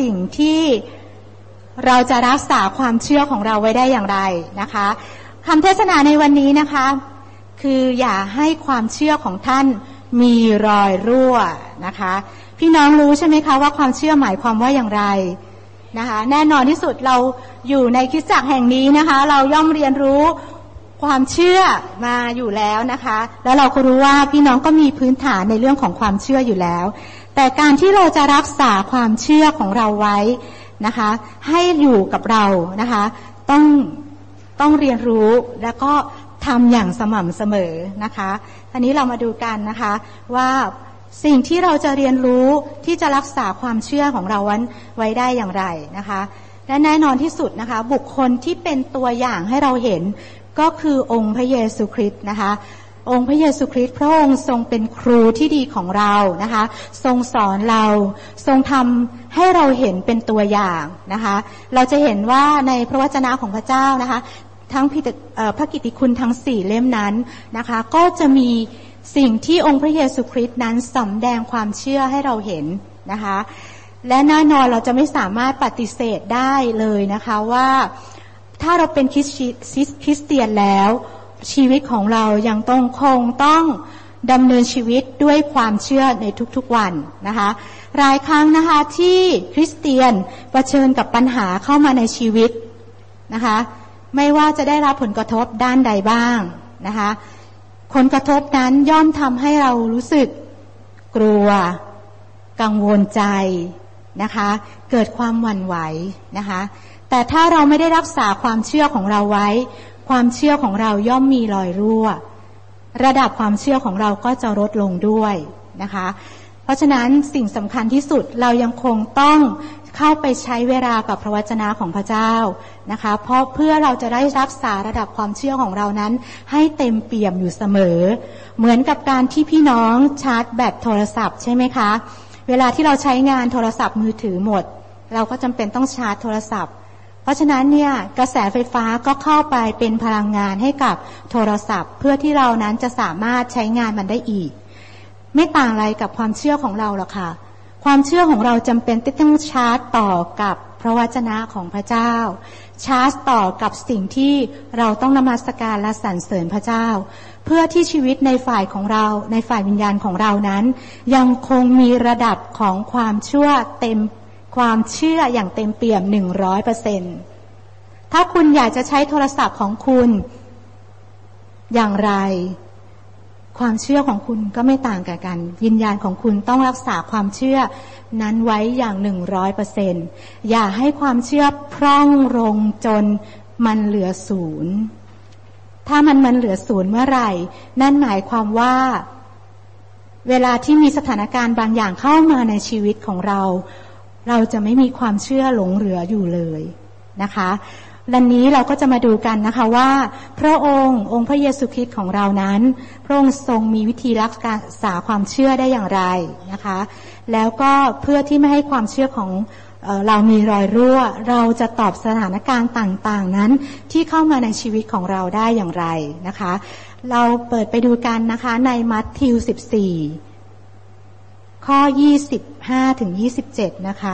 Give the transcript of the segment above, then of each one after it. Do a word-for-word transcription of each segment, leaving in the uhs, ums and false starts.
สิ่งที่เราจะรักษาความเชื่อของเราไว้ได้อย่างไรนะคะคำเทศนาในวันนี้นะคะคืออย่าให้ความเชื่อของท่านมีรอยรั่วนะคะพี่น้องรู้ใช่ไหมคะว่าความเชื่อหมายความว่าอย่างไรนะคะแน่นอนที่สุดเราอยู่ในคริสตจักรแห่งนี้นะคะเราย่อมเรียนรู้ความเชื่อมาอยู่แล้วนะคะแล้วเราก็รู้ว่าพี่น้องก็มีพื้นฐานในเรื่องของความเชื่ออยู่แล้วแต่การที่เราจะรักษาความเชื่อของเราไว้นะคะให้อยู่กับเรานะคะต้องต้องเรียนรู้แล้วก็ทำอย่างสม่ำเสมอนะคะทีนี้เรามาดูกันนะคะว่าสิ่งที่เราจะเรียนรู้ที่จะรักษาความเชื่อของเราไว้ได้อย่างไรนะคะและแน่นอนที่สุดนะคะบุคคลที่เป็นตัวอย่างให้เราเห็นก็คือองค์พระเยซูคริสต์นะคะองค์พระเยซูคริสต์พระองค์ทรงเป็นครูที่ดีของเรานะคะทรงสอนเราทรงทำให้เราเห็นเป็นตัวอย่างนะคะเราจะเห็นว่าในพระวจนะของพระเจ้านะคะทั้งพระกิตติคุณทั้งสี่เล่มนั้นนะคะก็จะมีสิ่งที่องค์พระเยซูคริสต์นั้นสำแดงความเชื่อให้เราเห็นนะคะและแน่นอนเราจะไม่สามารถปฏิเสธได้เลยนะคะว่าถ้าเราเป็นคริสเตียนแล้วชีวิตของเรายังต้องคงต้องดำเนินชีวิตด้วยความเชื่อในทุกๆวันนะคะหลายครั้งนะคะที่คริสเตียนเผชิญกับปัญหาเข้ามาในชีวิตนะคะไม่ว่าจะได้รับผลกระทบด้านใดบ้างนะคะผลกระทบนั้นย่อมทำให้เรารู้สึกกลัวกังวลใจนะคะเกิดความหวั่นไหวนะคะแต่ถ้าเราไม่ได้รักษาความเชื่อของเราไว้ความเชื่อของเราย่อมมีรอยรั่วระดับความเชื่อของเราก็จะลดลงด้วยนะคะเพราะฉะนั้นสิ่งสำคัญที่สุดเรายังคงต้องเข้าไปใช้เวลากับพระวจนะของพระเจ้านะคะเพราะเพื่อเราจะได้รักษาระดับความเชื่อของเรานั้นให้เต็มเปี่ยมอยู่เสมอเหมือนกับการที่พี่น้องชาร์จแบตโทรศัพท์ใช่ไหมคะเวลาที่เราใช้งานโทรศัพท์มือถือหมดเราก็จำเป็นต้องชาร์จโทรศัพท์เพราะฉะนั้นเนี่ยกระแสไฟฟ้าก็เข้าไปเป็นพลังงานให้กับโทรศัพท์เพื่อที่เรานั้นจะสามารถใช้งานมันได้อีกไม่ต่างอะไรกับความเชื่อของเราหรอกค่ะความเชื่อของเราจำเป็นที่ต้องชาร์จต่อกับพระวจนะของพระเจ้าชาร์จต่อกับสิ่งที่เราต้องนมัสการและสรรเสริญพระเจ้าเพื่อที่ชีวิตในฝ่ายของเราในฝ่ายวิญญาณของเรานั้นยังคงมีระดับของความเชื่อเต็มความเชื่ออย่างเต็มเปี่ยม หนึ่งร้อยเปอร์เซ็นต์ ถ้าคุณอยากจะใช้โทรศัพท์ของคุณอย่างไรความเชื่อของคุณก็ไม่ต่างกันวิญญาณของคุณต้องรักษาความเชื่อนั้นไว้อย่าง หนึ่งร้อยเปอร์เซ็นต์ อย่าให้ความเชื่อพร่องลงจนมันเหลือศูนย์ถ้ามันมันเหลือศูนย์เมื่อไหร่นั่นหมายความว่าเวลาที่มีสถานการณ์บางอย่างเข้ามาในชีวิตของเราเราจะไม่มีความเชื่อหลงเหลืออยู่เลยนะคะวันนี้เราก็จะมาดูกันนะคะว่าพระองค์องค์พระเยซูคริสต์ของเรานั้นพระองค์ทรงมีวิธีรักษาความเชื่อได้อย่างไรนะคะแล้วก็เพื่อที่ไม่ให้ความเชื่อของเอ่อเรามีรอยรั่วเราจะตอบสถานการณ์ต่างๆนั้นที่เข้ามาในชีวิตของเราได้อย่างไรนะคะเราเปิดไปดูกันนะคะในมัทธิวสิบสี่ข้อยี่สิบห้าถึงยี่สิบเจ็ดนะคะ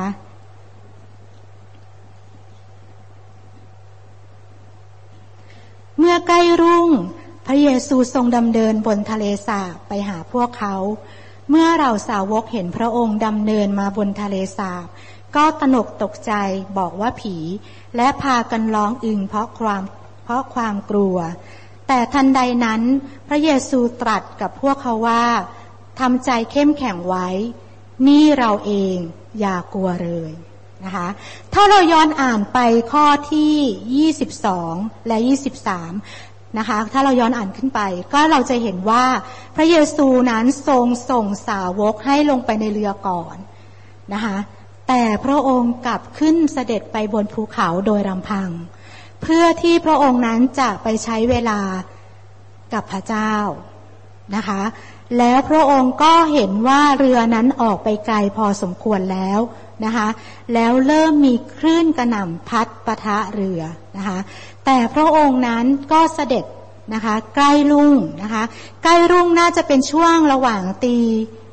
เมื่อใกล้รุ่งพระเยซูทรงดำเนินบนทะเลสาบไปหาพวกเขาเมื่อเหล่าสาวกเห็นพระองค์ดำเนินมาบนทะเลสาบก็ตระหนกตกใจบอกว่าผีและพากันร้องอึงเพราะความเพราะความกลัวแต่ทันใดนั้นพระเยซูตรัสกับพวกเขาว่าทำใจเข้มแข็งไว้นี่เราเองอย่ากลัวเลยนะคะถ้าเราย้อนอ่านไปข้อที่ยี่สิบสองและยี่สิบสามนะคะถ้าเราย้อนอ่านขึ้นไปก็เราจะเห็นว่าพระเยซูนั้นทรงส่งสาวกให้ลงไปในเรือก่อนนะคะแต่พระองค์กลับขึ้นเสด็จไปบนภูเขาโดยลำพังเพื่อที่พระองค์นั้นจะไปใช้เวลากับพระเจ้านะคะแล้วพระองค์ก็เห็นว่าเรือนั้นออกไปไกลพอสมควรแล้วนะคะแล้วเริ่มมีคลื่นกระหน่ำพัดปะทะเรือนะคะแต่พระองค์นั้นก็เสด็จนะคะใกล้รุ่งนะคะใกล้รุ่งน่าจะเป็นช่วงระหว่างตี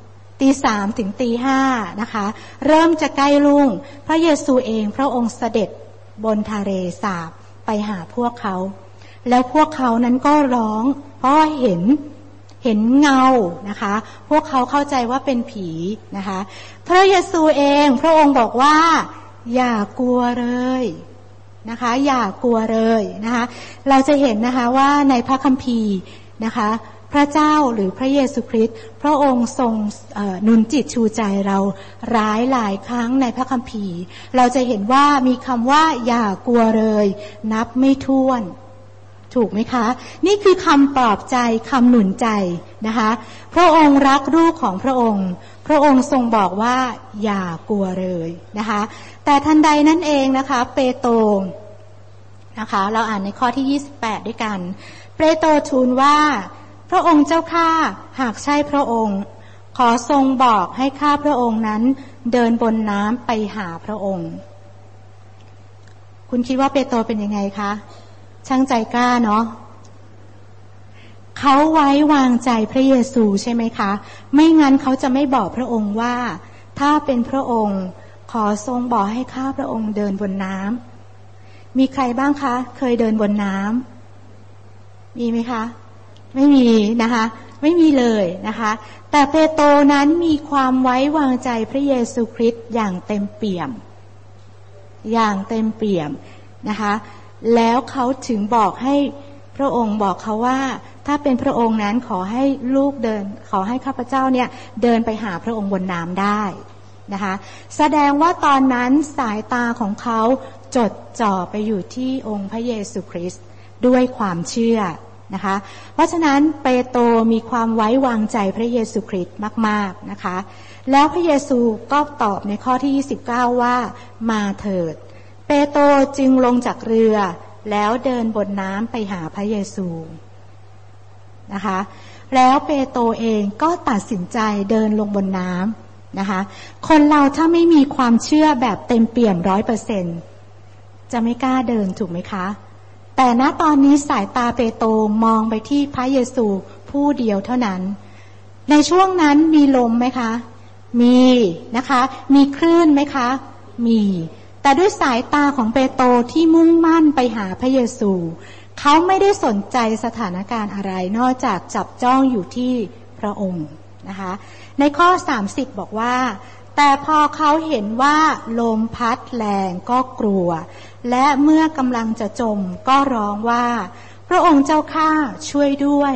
ตีสามถึงตีห้านะคะเริ่มจะใกล้รุ่งพระเยซูเองพระองค์เสด็จบนทะเลสาบไปหาพวกเขาแล้วพวกเขานั้นก็ร้องเพราะเห็นเห็นเงานะคะพวกเขาเข้าใจว่าเป็นผีนะคะพระเยซูเองพระองค์บอกว่าอย่ากลัวเลยนะคะอย่ากลัวเลยนะคะเราจะเห็นนะคะว่าในพระคัมภีร์นะคะพระเจ้าหรือพระเยซูคริสต์พระองค์ทรงหนุนจิตชูใจเราร้ายหลายครั้งในพระคัมภีร์เราจะเห็นว่ามีคำว่าอย่ากลัวเลยนับไม่ถ้วนถูกไหมคะนี่คือคำปลอบใจคำหนุนใจนะคะพระองค์รักลูกของพระองค์พระองค์ทรงบอกว่าอย่ากลัวเลยนะคะแต่ทันใดนั้นเองนะคะเปโตรนะคะเราอ่านในข้อที่ยี่สิบแปดด้วยกันเปโตรทูลว่าพระองค์เจ้าข้าหากใช่พระองค์ขอทรงบอกให้ข้าพระองค์นั้นเดินบนน้ำไปหาพระองค์คุณคิดว่าเปโตรเป็นยังไงคะช่างใจกล้าเนาะเขาไว้วางใจพระเยซูใช่ไหมคะไม่งั้นเขาจะไม่บอกพระองค์ว่าถ้าเป็นพระองค์ขอทรงบอกให้ข้าพระองค์เดินบนน้ำมีใครบ้างคะเคยเดินบนน้ำมีไหมคะไม่มีนะคะไม่มีเลยนะคะแต่เปโตรนั้นมีความไว้วางใจพระเยซูคริสต์อย่างเต็มเปี่ยมอย่างเต็มเปี่ยมนะคะแล้วเขาถึงบอกให้พระองค์บอกเขาว่าถ้าเป็นพระองค์นั้นขอให้ลูกเดินขอให้ข้าพเจ้าเนี่ยเดินไปหาพระองค์บนน้ำได้นะคะแสดงว่าตอนนั้นสายตาของเขาจดจ่อไปอยู่ที่องค์พระเยซูคริสต์ด้วยความเชื่อนะคะเพราะฉะนั้นเปโตรมีความไว้วางใจพระเยซูคริสต์มากๆนะคะแล้วพระเยซูก็ตอบในข้อที่ยี่สิบเก้าว่ามาเถิดเปโตรจึงลงจากเรือแล้วเดินบนน้ำไปหาพระเยซูนะคะแล้วเปโตรเองก็ตัดสินใจเดินลงบนน้ำนะคะคนเราถ้าไม่มีความเชื่อแบบเต็มเปี่ยมร้อยเปอร์เซ็นต์จะไม่กล้าเดินถูกไหมคะแต่ณตอนนี้สายตาเปโตรมองไปที่พระเยซูผู้เดียวเท่านั้นในช่วงนั้นมีลมไหมคะมีนะคะมีคลื่นไหมคะมีแต่ด้วยสายตาของเปโตรที่มุ่งมั่นไปหาพระเยซูเขาไม่ได้สนใจสถานการณ์อะไรนอกจากจับจ้องอยู่ที่พระองค์นะคะในข้อสามสิบบอกว่าแต่พอเขาเห็นว่าลมพัดแรงก็กลัวและเมื่อกำลังจะจมก็ร้องว่าพระองค์เจ้าข้าช่วยด้วย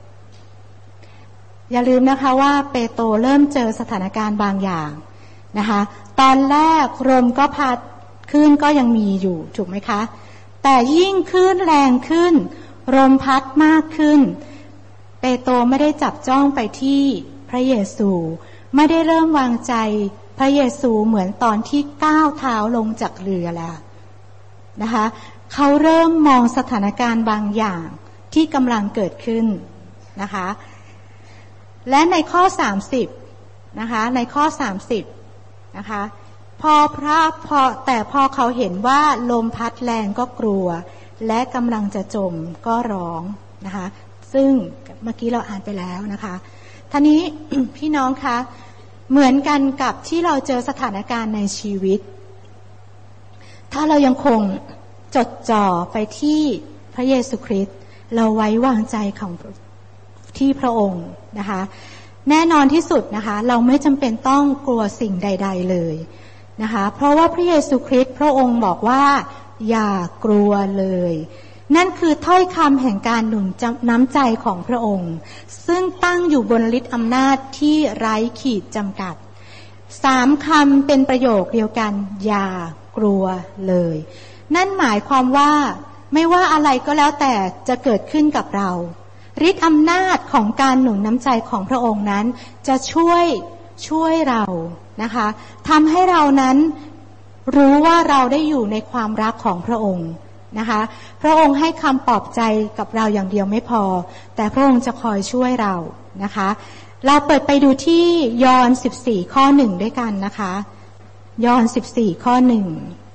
อย่าลืมนะคะว่าเปโตรเริ่มเจอสถานการณ์บางอย่างนะคะตอนแรกลมก็พัดคลื่นก็ยังมีอยู่ถูกไหมคะแต่ยิ่งคลื่นแรงขึ้นลมพัดมากขึ้นเปโตรไม่ได้จับจ้องไปที่พระเยซูไม่ได้เริ่มวางใจพระเยซูเหมือนตอนที่ก้าวเท้าลงจากเรือแล้วนะคะเขาเริ่มมองสถานการณ์บางอย่างที่กำลังเกิดขึ้นนะคะและในข้อสามสิบนะคะในข้อสามสิบนะคะพอพระพอแต่พอเขาเห็นว่าลมพัดแรงก็กลัวและกำลังจะจมก็ร้องนะคะซึ่งเมื่อกี้เราอ่านไปแล้วนะคะท่านี้ พี่น้องคะเหมือนกันกับที่เราเจอสถานการณ์ในชีวิตถ้าเรายังคงจดจ่อไปที่พระเยซูคริสต์เราไว้วางใจของที่พระองค์นะคะแน่นอนที่สุดนะคะเราไม่จำเป็นต้องกลัวสิ่งใดๆเลยนะคะเพราะว่าพระเยซูคริสต์พระองค์บอกว่าอย่ากลัวเลยนั่นคือถ้อยคำแห่งการหนุนน้ำใจของพระองค์ซึ่งตั้งอยู่บนฤทธิ์อำนาจที่ไร้ขีดจำกัดสามคำเป็นประโยคเดียวกันอย่ากลัวเลยนั่นหมายความว่าไม่ว่าอะไรก็แล้วแต่จะเกิดขึ้นกับเราฤทธิ์อำนาจของการหนุนน้ำใจของพระองค์นั้นจะช่วยช่วยเรานะคะทำให้เรานั้นรู้ว่าเราได้อยู่ในความรักของพระองค์นะคะพระองค์ให้คำปลอบใจกับเราอย่างเดียวไม่พอแต่พระองค์จะคอยช่วยเรานะคะเราเปิดไปดูที่ยอห์นสิบสี่ข้อหนึ่งด้วยกันนะคะยอห์นสิบสี่ข้อหนึ่ง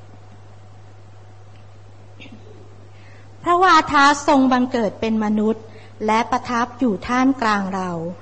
พระวาทะทรงบังเกิดเป็นมนุษย์และประทับอยู่ท่ามกลางเรา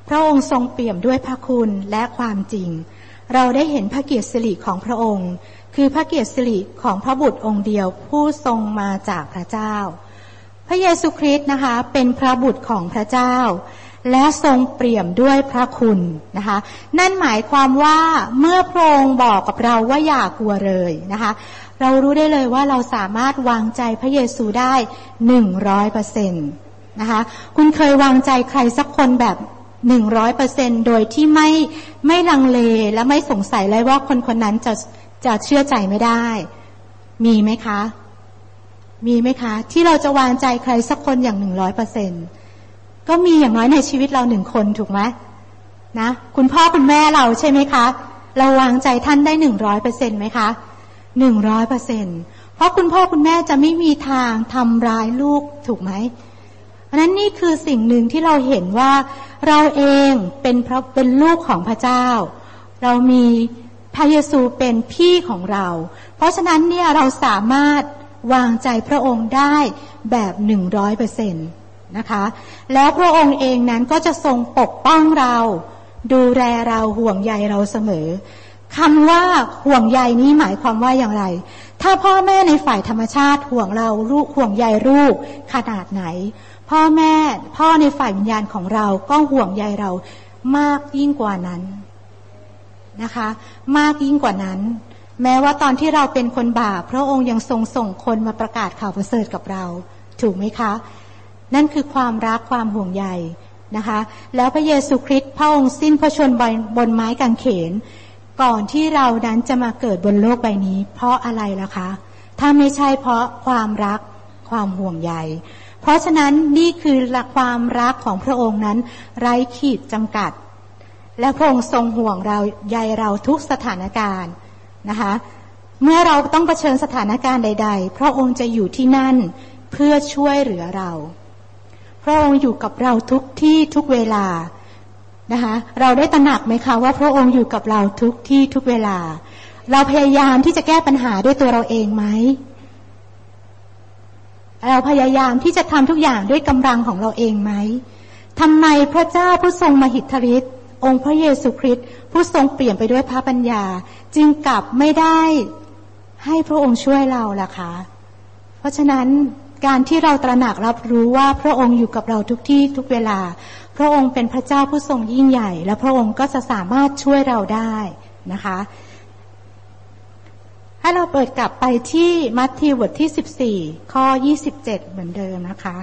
พระองค์ทรงเปี่ยมด้วยพระคุณและความจริงเราได้เห็นพระเกียรติสิริของพระองค์คือพระเกียรติสิริของพระบุตรองค์เดียวผู้ทรงมาจากพระเจ้าพระเยซูคริสต์นะคะเป็นพระบุตรของพระเจ้าและทรงเปี่ยมด้วยพระคุณนะคะนั่นหมายความว่าเมื่อพระองค์บอกกับเราว่าอย่ากลัวเลยนะคะเรารู้ได้เลยว่าเราสามารถวางใจพระเยซูได้หนึ่งร้อยเปอร์เซ็นต์นะคะคุณเคยวางใจใครสักคนแบบหนึ่งร้อยเปอร์เซ็นต์โดยที่ไม่ไม่ลังเลและไม่สงสัยเลยว่าคนคนนั้นจะจะเชื่อใจไม่ได้มีไหมคะมีไหมคะที่เราจะวางใจใครสักคนอย่างหนึ่งร้อยเปอร์เซ็นต์ก็มีอย่างน้อยในชีวิตเราหนึ่งคนถูกไหมนะคุณพ่อคุณแม่เราใช่ไหมคะเราวางใจท่านได้หนึ่งร้อยเปอร์เซ็นต์ไหมคะหนึ่งร้อยเปอร์เซ็นต์เพราะคุณพ่อคุณแม่จะไม่มีทางทำร้ายลูกถูกไหมเพราะนั้นนี่คือสิ่งหนึ่งที่เราเห็นว่าเราเองเป็นพระเป็นลูกของพระเจ้าเรามีพระเยซูเป็นพี่ของเราเพราะฉะนั้นเนี่ยเราสามารถวางใจพระองค์ได้แบบหนึ่งร้อยเปอร์เซ็นต์นะคะแล้วพระองค์เองนั้นก็จะทรงปกป้องเราดูแลเราห่วงใยเราเสมอคำว่าห่วงใยนี้หมายความว่าอย่างไรถ้าพ่อแม่ในฝ่ายธรรมชาติห่วงเราลูกห่วงใยลูกขนาดไหนพ่อแม่พ่อในฝ่ายวิญญาณของเราก็ห่วงใยเรามากยิ่งกว่านั้นนะคะมากยิ่งกว่านั้นแม้ว่าตอนที่เราเป็นคนบาปพระองค์ยังทรงส่งคนมาประกาศข่าวประเสริฐกับเราถูกไหมคะนั่นคือความรักความห่วงใยนะคะแล้วพระเยซูคริสต์พระองค์สิ้นพระชนม์บนไม้กางเขนก่อนที่เรานั้นจะมาเกิดบนโลกใบนี้เพราะอะไรล่ะคะถ้าไม่ใช่เพราะความรักความห่วงใยเพราะฉะนั้นนี่คือความรักของพระองค์นั้นไร้ขีดจำกัดและพระองค์ทรงห่วงเราใยเราทุกสถานการณ์นะคะเมื่อเราต้องเผชิญสถานการณ์ใดๆพระองค์จะอยู่ที่นั่นเพื่อช่วยเหลือเราพระองค์อยู่กับเราทุกที่ทุกเวลานะคะเราได้ตระหนักไหมคะว่าพระองค์อยู่กับเราทุกที่ทุกเวลาเราพยายามที่จะแก้ปัญหาด้วยตัวเราเองไหมเราพยายามที่จะทำทุกอย่างด้วยกำลังของเราเองไหมทำไมพระเจ้าผู้ทรงมหิทธิฤทธิ์องค์พระเยซูคริสต์ผู้ทรงเปลี่ยนไปด้วยพระปัญญาจึงกลับไม่ได้ให้พระองค์ช่วยเราล่ะคะเพราะฉะนั้นการที่เราตระหนักรับรู้ว่าพระองค์อยู่กับเราทุกที่ทุกเวลาพระองค์เป็นพระเจ้าผู้ทรงยิ่งใหญ่และพระองค์ก็จะสามารถช่วยเราได้นะคะให้เราเปิดกลับไปที่มัทธิวบทที่สิบสี่ข้อยี่สิบเจ็ดเหมือนเดิมนะคะ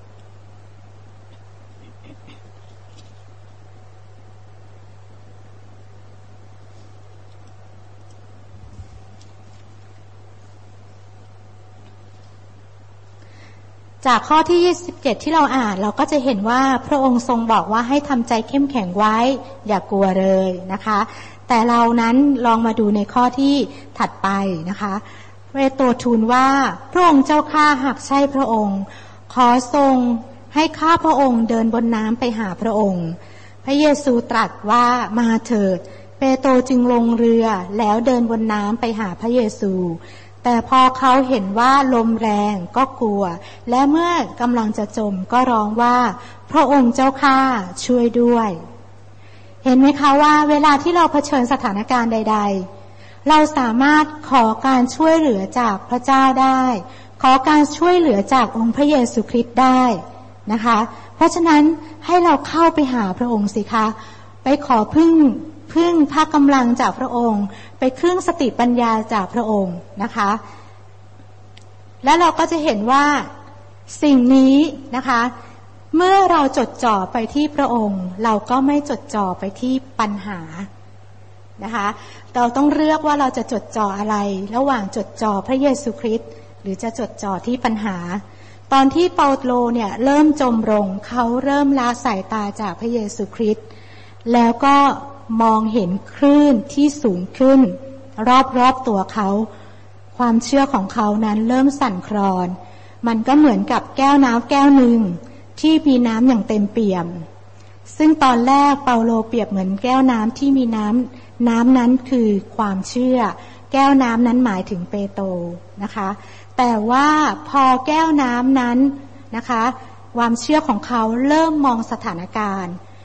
จากข้อที่ยี่สิบเจ็ดที่เราอ่านเราก็จะเห็นว่าพระองค์ทรงบอกว่าให้ทำใจเข้มแข็งไว้อย่ากลัวเลยนะคะแต่เรานั้นลองมาดูในข้อที่ถัดไปนะคะเปโตรทูลว่าพระองค์เจ้าข้าหากใช่พระองค์ขอทรงให้ข้าพระองค์เดินบนน้ำไปหาพระองค์พระเยซูตรัสว่ามาเถิดเปโตรจึงลงเรือแล้วเดินบนน้ำไปหาพระเยซูแต่พอเขาเห็นว่าลมแรงก็กลัวและเมื่อกำลังจะจมก็ร้องว่าพระองค์เจ้าข้าช่วยด้วยเห็นไหมคะว่าเวลาที่เราเผชิญสถานการณ์ใดๆเราสามารถขอการช่วยเหลือจากพระเจ้าได้ขอการช่วยเหลือจากองค์พระเยซูคริสต์ได้นะคะเพราะฉะนั้นให้เราเข้าไปหาพระองค์สิคะไปขอพึ่งพึ่งพระกำลังจากพระองค์ไปพึ่งสติปัญญาจากพระองค์นะคะและเราก็จะเห็นว่าสิ่งนี้นะคะเมื่อเราจดจ่อไปที่พระองค์เราก็ไม่จดจ่อไปที่ปัญหานะคะเราต้องเลือกว่าเราจะจดจ่ออะไรระหว่างจดจ่อพระเยซูคริสต์หรือจะจดจ่อที่ปัญหาตอนที่เปาโลเนี่ยเริ่มจมลงเขาเริ่มละสายตาจากพระเยซูคริสต์แล้วก็มองเห็นคลื่นที่สูงขึ้นรอบๆตัวเขาความเชื่อของเขานั้นเริ่มสั่นคลอนมันก็เหมือนกับแก้วน้ำแก้วหนึ่งที่มีน้ำอย่างเต็มเปี่ยมซึ่งตอนแรกเปาโลเปรียบเหมือนแก้วน้ำที่มีน้ำน้ำนั้นคือความเชื่อแก้วน้ำนั้นหมายถึงเปโตรนะคะแต่ว่าพอแก้วน้ำนั้นนะคะความเชื่อของเขาเริ่มมองสถานการณ์แ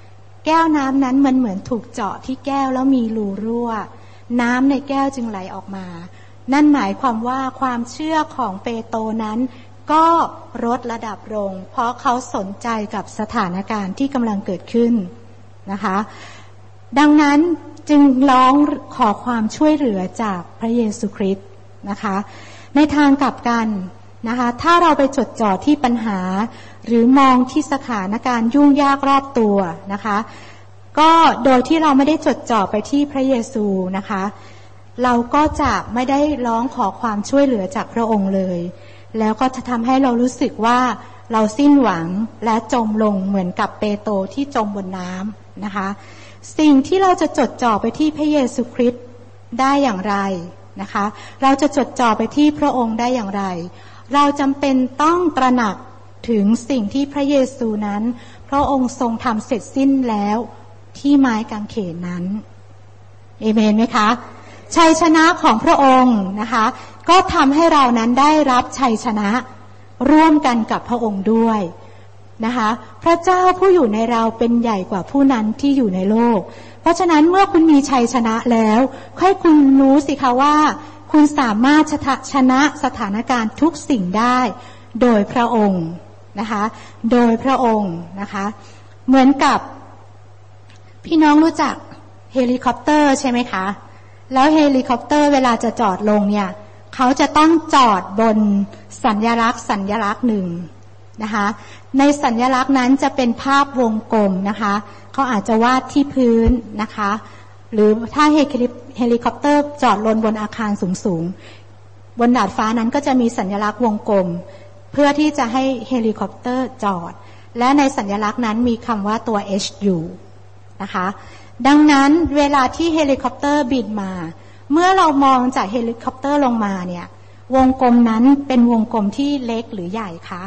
แก้วน้ำนั้นมันเหมือนถูกเจาะที่แก้วแล้วมีรูรั่วน้ำในแก้วจึงไหลออกมานั่นหมายความว่าความเชื่อของเปโตรนั้นก็ลดระดับลงเพราะเขาสนใจกับสถานการณ์ที่กำลังเกิดขึ้นนะคะดังนั้นจึงร้องขอความช่วยเหลือจากพระเยซูคริสต์นะคะในทางกลับกันนะคะถ้าเราไปจดจ่อที่ปัญหาหรือมองที่สถานการณ์ยุ่งยากรอบตัวนะคะก็โดยที่เราไม่ได้จดจ่อไปที่พระเยซูนะคะเราก็จะไม่ได้ร้องขอความช่วยเหลือจากพระองค์เลยแล้วก็จะทำให้เรารู้สึกว่าเราสิ้นหวังและจมลงเหมือนกับเปโตรที่จมบนน้ำนะคะสิ่งที่เราจะจดจ่อไปที่พระเยซูคริสต์ได้อย่างไรนะคะเราจะจดจ่อไปที่พระองค์ได้อย่างไรเราจำเป็นต้องตระหนักถึงสิ่งที่พระเยซูนั้นพระองค์ทรงทำเสร็จสิ้นแล้วที่ไม้กางเขนนั้นเอเมนไหมคะชัยชนะของพระองค์นะคะก็ทำให้เรานั้นได้รับชัยชนะร่วมกันกับพระองค์ด้วยนะคะพระเจ้าผู้อยู่ในเราเป็นใหญ่กว่าผู้นั้นที่อยู่ในโลกเพราะฉะนั้นเมื่อคุณมีชัยชนะแล้วให้คุณรู้สิคะว่าคุณสามารถชนะสถานการณ์ทุกสิ่งได้โดยพระองค์นะคะโดยพระองค์นะคะเหมือนกับพี่น้องรู้จักเฮลิคอปเตอร์ใช่ไหมคะแล้วเฮลิคอปเตอร์เวลาจะจอดลงเนี่ยเขาจะต้องจอดบนสัญลักษณ์สัญลักษณ์หนึ่งนะคะในสัญลักษณ์นั้นจะเป็นภาพวงกลมนะคะเขาอาจจะวาดที่พื้นนะคะหรือถ้าเฮลิคอปเตอร์จอดลงบนอาคารสูงๆบนดาดฟ้านั้นก็จะมีสัญลักษณ์วงกลมเพื่อที่จะให้เฮลิคอปเตอร์จอดและในสัญลักษณ์นั้นมีคำว่าตัว H อยู่นะคะดังนั้นเวลาที่เฮลิคอปเตอร์บินมาเมื่อเรามองจากเฮลิคอปเตอร์ลงมาเนี่ยวงกลมนั้นเป็นวงกลมที่เล็กหรือใหญ่คะ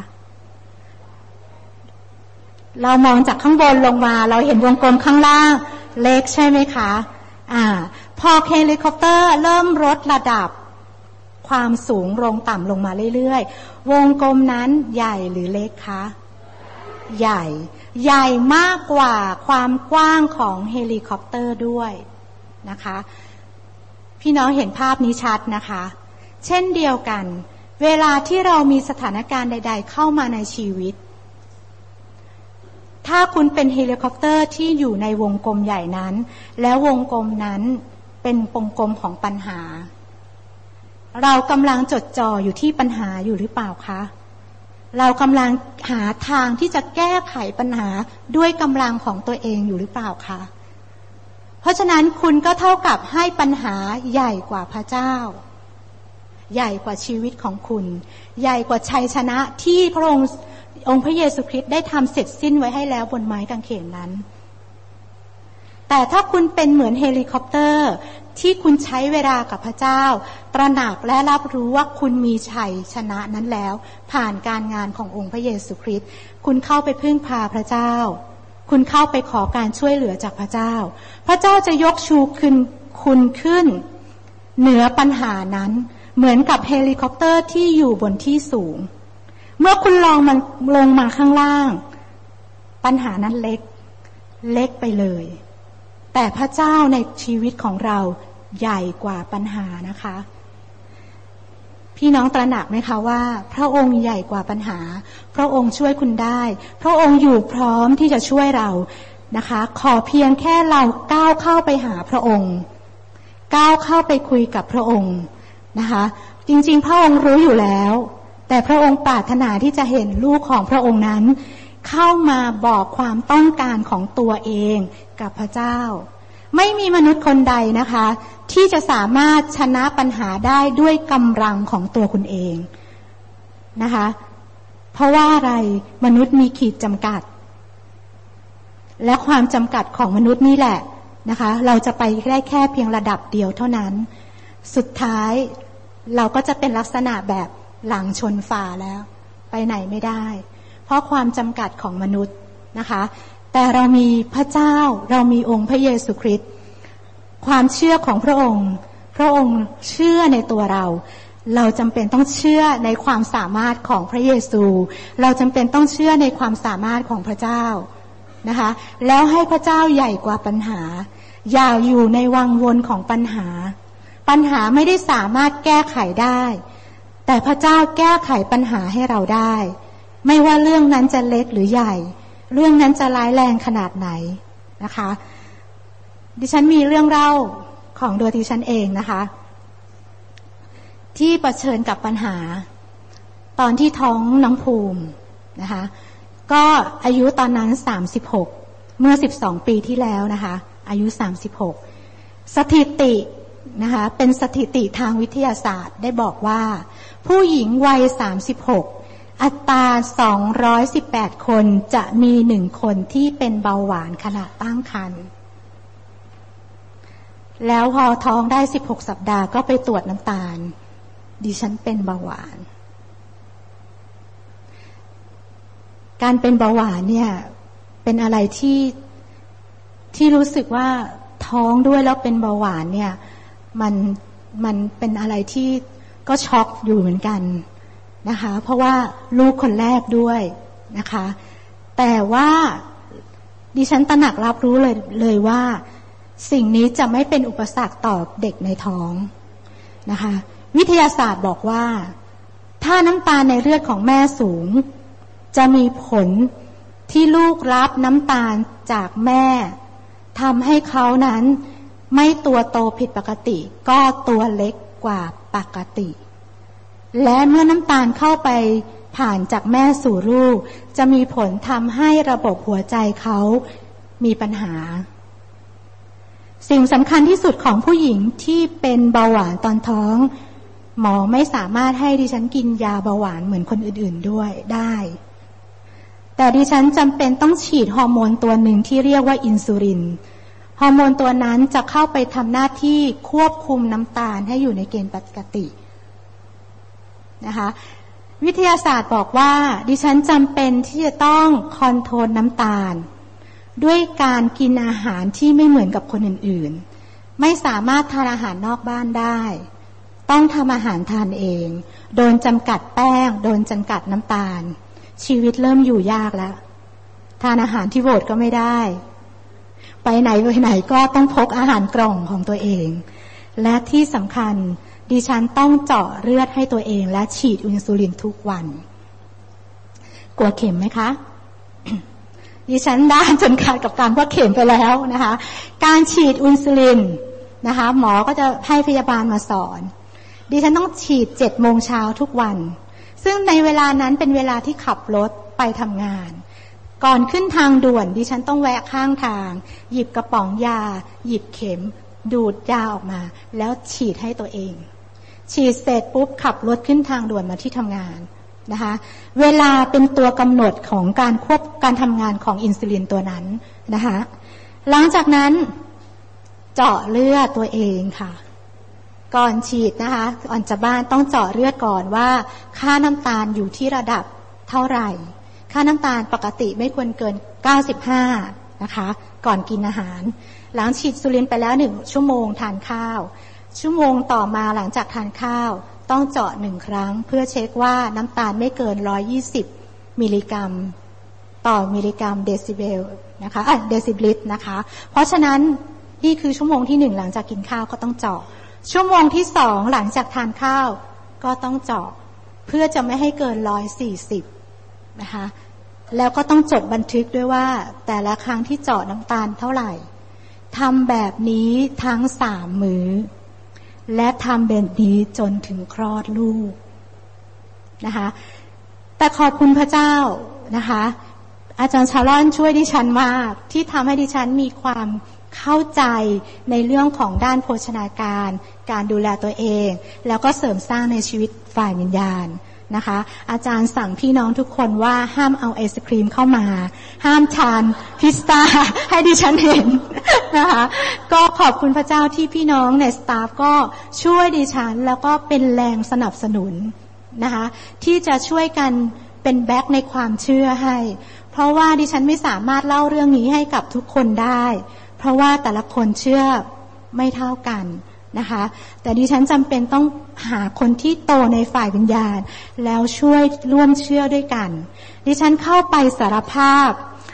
เรามองจากข้างบนลงมาเราเห็นวงกลมข้างล่างเล็กใช่ไหมคะอ่าพอเฮลิคอปเตอร์เริ่มลดระดับความสูงลงต่ำลงมาเรื่อยๆวงกลมนั้นใหญ่หรือเล็กคะใหญ่ใหญ่มากกว่าความกว้างของเฮลิคอปเตอร์ด้วยนะคะพี่น้องเห็นภาพนี้ชัดนะคะเช่นเดียวกันเวลาที่เรามีสถานการณ์ใดๆเข้ามาในชีวิตถ้าคุณเป็นเฮลิคอปเตอร์ที่อยู่ในวงกลมใหญ่นั้นแล้ววงกลมนั้นเป็นวงกลมของปัญหาเรากำลังจดจ่ออยู่ที่ปัญหาอยู่หรือเปล่าคะเรากำลังหาทางที่จะแก้ไขปัญหาด้วยกำลังของตัวเองอยู่หรือเปล่าคะเพราะฉะนั้นคุณก็เท่ากับให้ปัญหาใหญ่กว่าพระเจ้าใหญ่กว่าชีวิตของคุณใหญ่กว่าชัยชนะที่พระองค์องค์พระเยซูคริสต์ได้ทำเสร็จสิ้นไว้ให้แล้วบนไม้กางเขนนั้นแต่ถ้าคุณเป็นเหมือนเฮลิคอปเตอร์ที่คุณใช้เวลากับพระเจ้าตระหนักและรับรู้ว่าคุณมีชัยชนะนั้นแล้วผ่านการงานขององค์พระเยซูคริสต์คุณเข้าไปพึ่งพาพระเจ้าคุณเข้าไปขอการช่วยเหลือจากพระเจ้าพระเจ้าจะยกชูขึ้นคุณขึ้นเหนือปัญหานั้นเหมือนกับเฮลิคอปเตอร์ที่อยู่บนที่สูงเมื่อคุณลองมันลงมาข้างล่างปัญหานั้นเล็กเล็กไปเลยแต่พระเจ้าในชีวิตของเราใหญ่กว่าปัญหานะคะพี่น้องตระหนักไหมคะว่าพระองค์ใหญ่กว่าปัญหาพระองค์ช่วยคุณได้พระองค์อยู่พร้อมที่จะช่วยเรานะคะขอเพียงแค่เราก้าวเข้าไปหาพระองค์ก้าวเข้าไปคุยกับพระองค์นะคะจริงๆพระองค์รู้อยู่แล้วแต่พระองค์ปรารถนาที่จะเห็นลูกของพระองค์นั้นเข้ามาบอกความต้องการของตัวเองกับพระเจ้าไม่มีมนุษย์คนใดนะคะที่จะสามารถชนะปัญหาได้ด้วยกำลังของตัวคุณเองนะคะเพราะว่าอะไรมนุษย์มีขีดจำกัดและความจำกัดของมนุษย์นี่แหละนะคะเราจะไปได้แค่เพียงระดับเดียวเท่านั้นสุดท้ายเราก็จะเป็นลักษณะแบบหลังชนฝาแล้วไปไหนไม่ได้เพราะความจำกัดของมนุษย์นะคะแต่เรามีพระเจ้าเรามีองค์พระเยซูคริสต์ความเชื่อของพระองค์พระองค์เชื่อในตัวเราเราจำเป็นต้องเชื่อในความสามารถของพระเยซูเราจำเป็นต้องเชื่อในความสามารถของพระเจ้านะคะแล้วให้พระเจ้าใหญ่กว่าปัญหาอย่าอยู่ในวังวนของปัญหาปัญหาไม่ได้สามารถแก้ไขได้แต่พระเจ้าแก้ไขปัญหาให้เราได้ไม่ว่าเรื่องนั้นจะเล็กหรือใหญ่เรื่องนั้นจะร้ายแรงขนาดไหนนะคะดิฉันมีเรื่องเล่าของตัวดิฉันเองนะคะที่เผชิญกับปัญหาตอนที่ท้องน้องภูมินะคะก็อายุตอนนั้นสามสิบหกเมื่อสิบสองปีที่แล้วนะคะอายุสามสิบหกสถิตินะคะเป็นสถิติทางวิทยาศาสตร์ได้บอกว่าผู้หญิงวัยสามสิบหกอัตราสองร้อยสิบแปดคนจะมีหนึ่งคนที่เป็นเบาหวานขณะตั้งครรภ์แล้วพอท้องได้สิบหกสัปดาห์ก็ไปตรวจน้ำตาลดิฉันเป็นเบาหวานการเป็นเบาหวานเนี่ยเป็นอะไรที่ที่รู้สึกว่าท้องด้วยแล้วเป็นเบาหวานเนี่ยมันมันเป็นอะไรที่ก็ช็อกอยู่เหมือนกันนะคะเพราะว่าลูกคนแรกด้วยนะคะแต่ว่าดิฉันตระหนักรับรู้เลยเลยว่าสิ่งนี้จะไม่เป็นอุปสรรคต่อเด็กในท้องนะคะวิทยาศาสตร์บอกว่าถ้าน้ำตาลในเลือดของแม่สูงจะมีผลที่ลูกรับน้ำตาลจากแม่ทำให้เขานั้นไม่ตัวโตผิดปกติก็ตัวเล็กกว่าปกติและเมื่อน้ำตาลเข้าไปผ่านจากแม่สู่ลูกจะมีผลทำให้ระบบหัวใจเขามีปัญหาสิ่งสำคัญที่สุดของผู้หญิงที่เป็นเบาหวานตอนท้องหมอไม่สามารถให้ดิฉันกินยาเบาหวานเหมือนคนอื่นๆด้วยได้แต่ดิฉันจำเป็นต้องฉีดฮอร์โมนตัวหนึ่งที่เรียกว่าอินซูลินฮอร์โมนตัวนั้นจะเข้าไปทำหน้าที่ควบคุมน้ำตาลให้อยู่ในเกณฑ์ปกตินะคะวิทยาศาสตร์บอกว่าดิฉันจำเป็นที่จะต้องคอนโทรลน้ำตาลด้วยการกินอาหารที่ไม่เหมือนกับคนอื่นๆไม่สามารถทานอาหารนอกบ้านได้ต้องทำอาหารทานเองโดนจำกัดแป้งโดนจำกัดน้ำตาลชีวิตเริ่มอยู่ยากแล้วทานอาหารที่โบสถ์ก็ไม่ได้ไปไหนไปไหนก็ต้องพกอาหารกล่องของตัวเองและที่สำคัญดิฉันต้องเจาะเลือดให้ตัวเองและฉีดอินซูลินทุกวันกลัวเข็มไหมคะ ดิฉันด้านจนขาดกับการว่าเข็มไปแล้วนะคะการฉีดอินซูลินนะคะหมอก็จะให้พยาบาลมาสอนดิฉันต้องฉีดเจ็ดโมงเช้าทุกวันซึ่งในเวลานั้นเป็นเวลาที่ขับรถไปทำงานก่อนขึ้นทางด่วนดิฉันต้องแวะข้างทางหยิบกระป๋องยาหยิบเข็มดูดยาออกมาแล้วฉีดให้ตัวเองฉีดเสร็จปุ๊บขับรถขึ้นทางด่วนมาที่ทำงานนะคะเวลาเป็นตัวกำหนดของการควบการทำงานของอินซูลินตัวนั้นนะคะหลังจากนั้นเจาะเลือดตัวเองค่ะก่อนฉีดนะคะก่อนจะบ้านต้องเจาะเลือดก่อนว่าค่าน้ำตาลอยู่ที่ระดับเท่าไหร่ค่าน้ำตาลปกติไม่ควรเกินเก้าสิบห้านะคะก่อนกินอาหารหลังฉีดอินซูลินไปแล้วหนึ่งชั่วโมงทานข้าวชั่วโมงต่อมาหลังจากทานข้าวต้องเจาะหนึ่งครั้งเพื่อเช็คว่าน้ำตาลไม่เกินหนึ่งร้อยยี่สิบมิลลิกรัมต่อมิลลิกรัมเดซิเบลนะคะอ่ะเดซิลิตรนะคะเพราะฉะนั้นนี่คือชั่วโมงที่หนึ่งหลังจากกินข้าวก็ต้องเจาะชั่วโมงที่สองหลังจากทานข้าวก็ต้องเจาะเพื่อจะไม่ให้เกินหนึ่งร้อยสี่สิบนะคะแล้วก็ต้องจดบันทึกด้วยว่าแต่ละครั้งที่เจาะน้ำตาลเท่าไหร่ทำแบบนี้ทั้งสามมื้อและทำแบบนี้จนถึงคลอดลูกนะคะแต่ขอบคุณพระเจ้านะคะอาจารย์ชาลอนช่วยดิฉันมากที่ทำให้ดิฉันมีความเข้าใจในเรื่องของด้านโภชนาการการดูแลตัวเองแล้วก็เสริมสร้างในชีวิตฝ่ายวิญญาณนะคะอาจารย์สั่งพี่น้องทุกคนว่าห้ามเอาไอศครีมเข้ามาห้ามทานพิซซ่าให้ดิฉันเห็นนะคะก็ขอบคุณพระเจ้าที่พี่น้องในสตาฟก็ช่วยดิฉันแล้วก็เป็นแรงสนับสนุนนะคะที่จะช่วยกันเป็นแบ็คในความเชื่อให้เพราะว่าดิฉันไม่สามารถเล่าเรื่องนี้ให้กับทุกคนได้เพราะว่าแต่ละคนเชื่อไม่เท่ากันนะคะแต่ดิฉันจำเป็นต้องหาคนที่โตในฝ่ายวิญญาณแล้วช่วยร่วมเชื่อด้วยกันดิฉันเข้าไปสารภาพ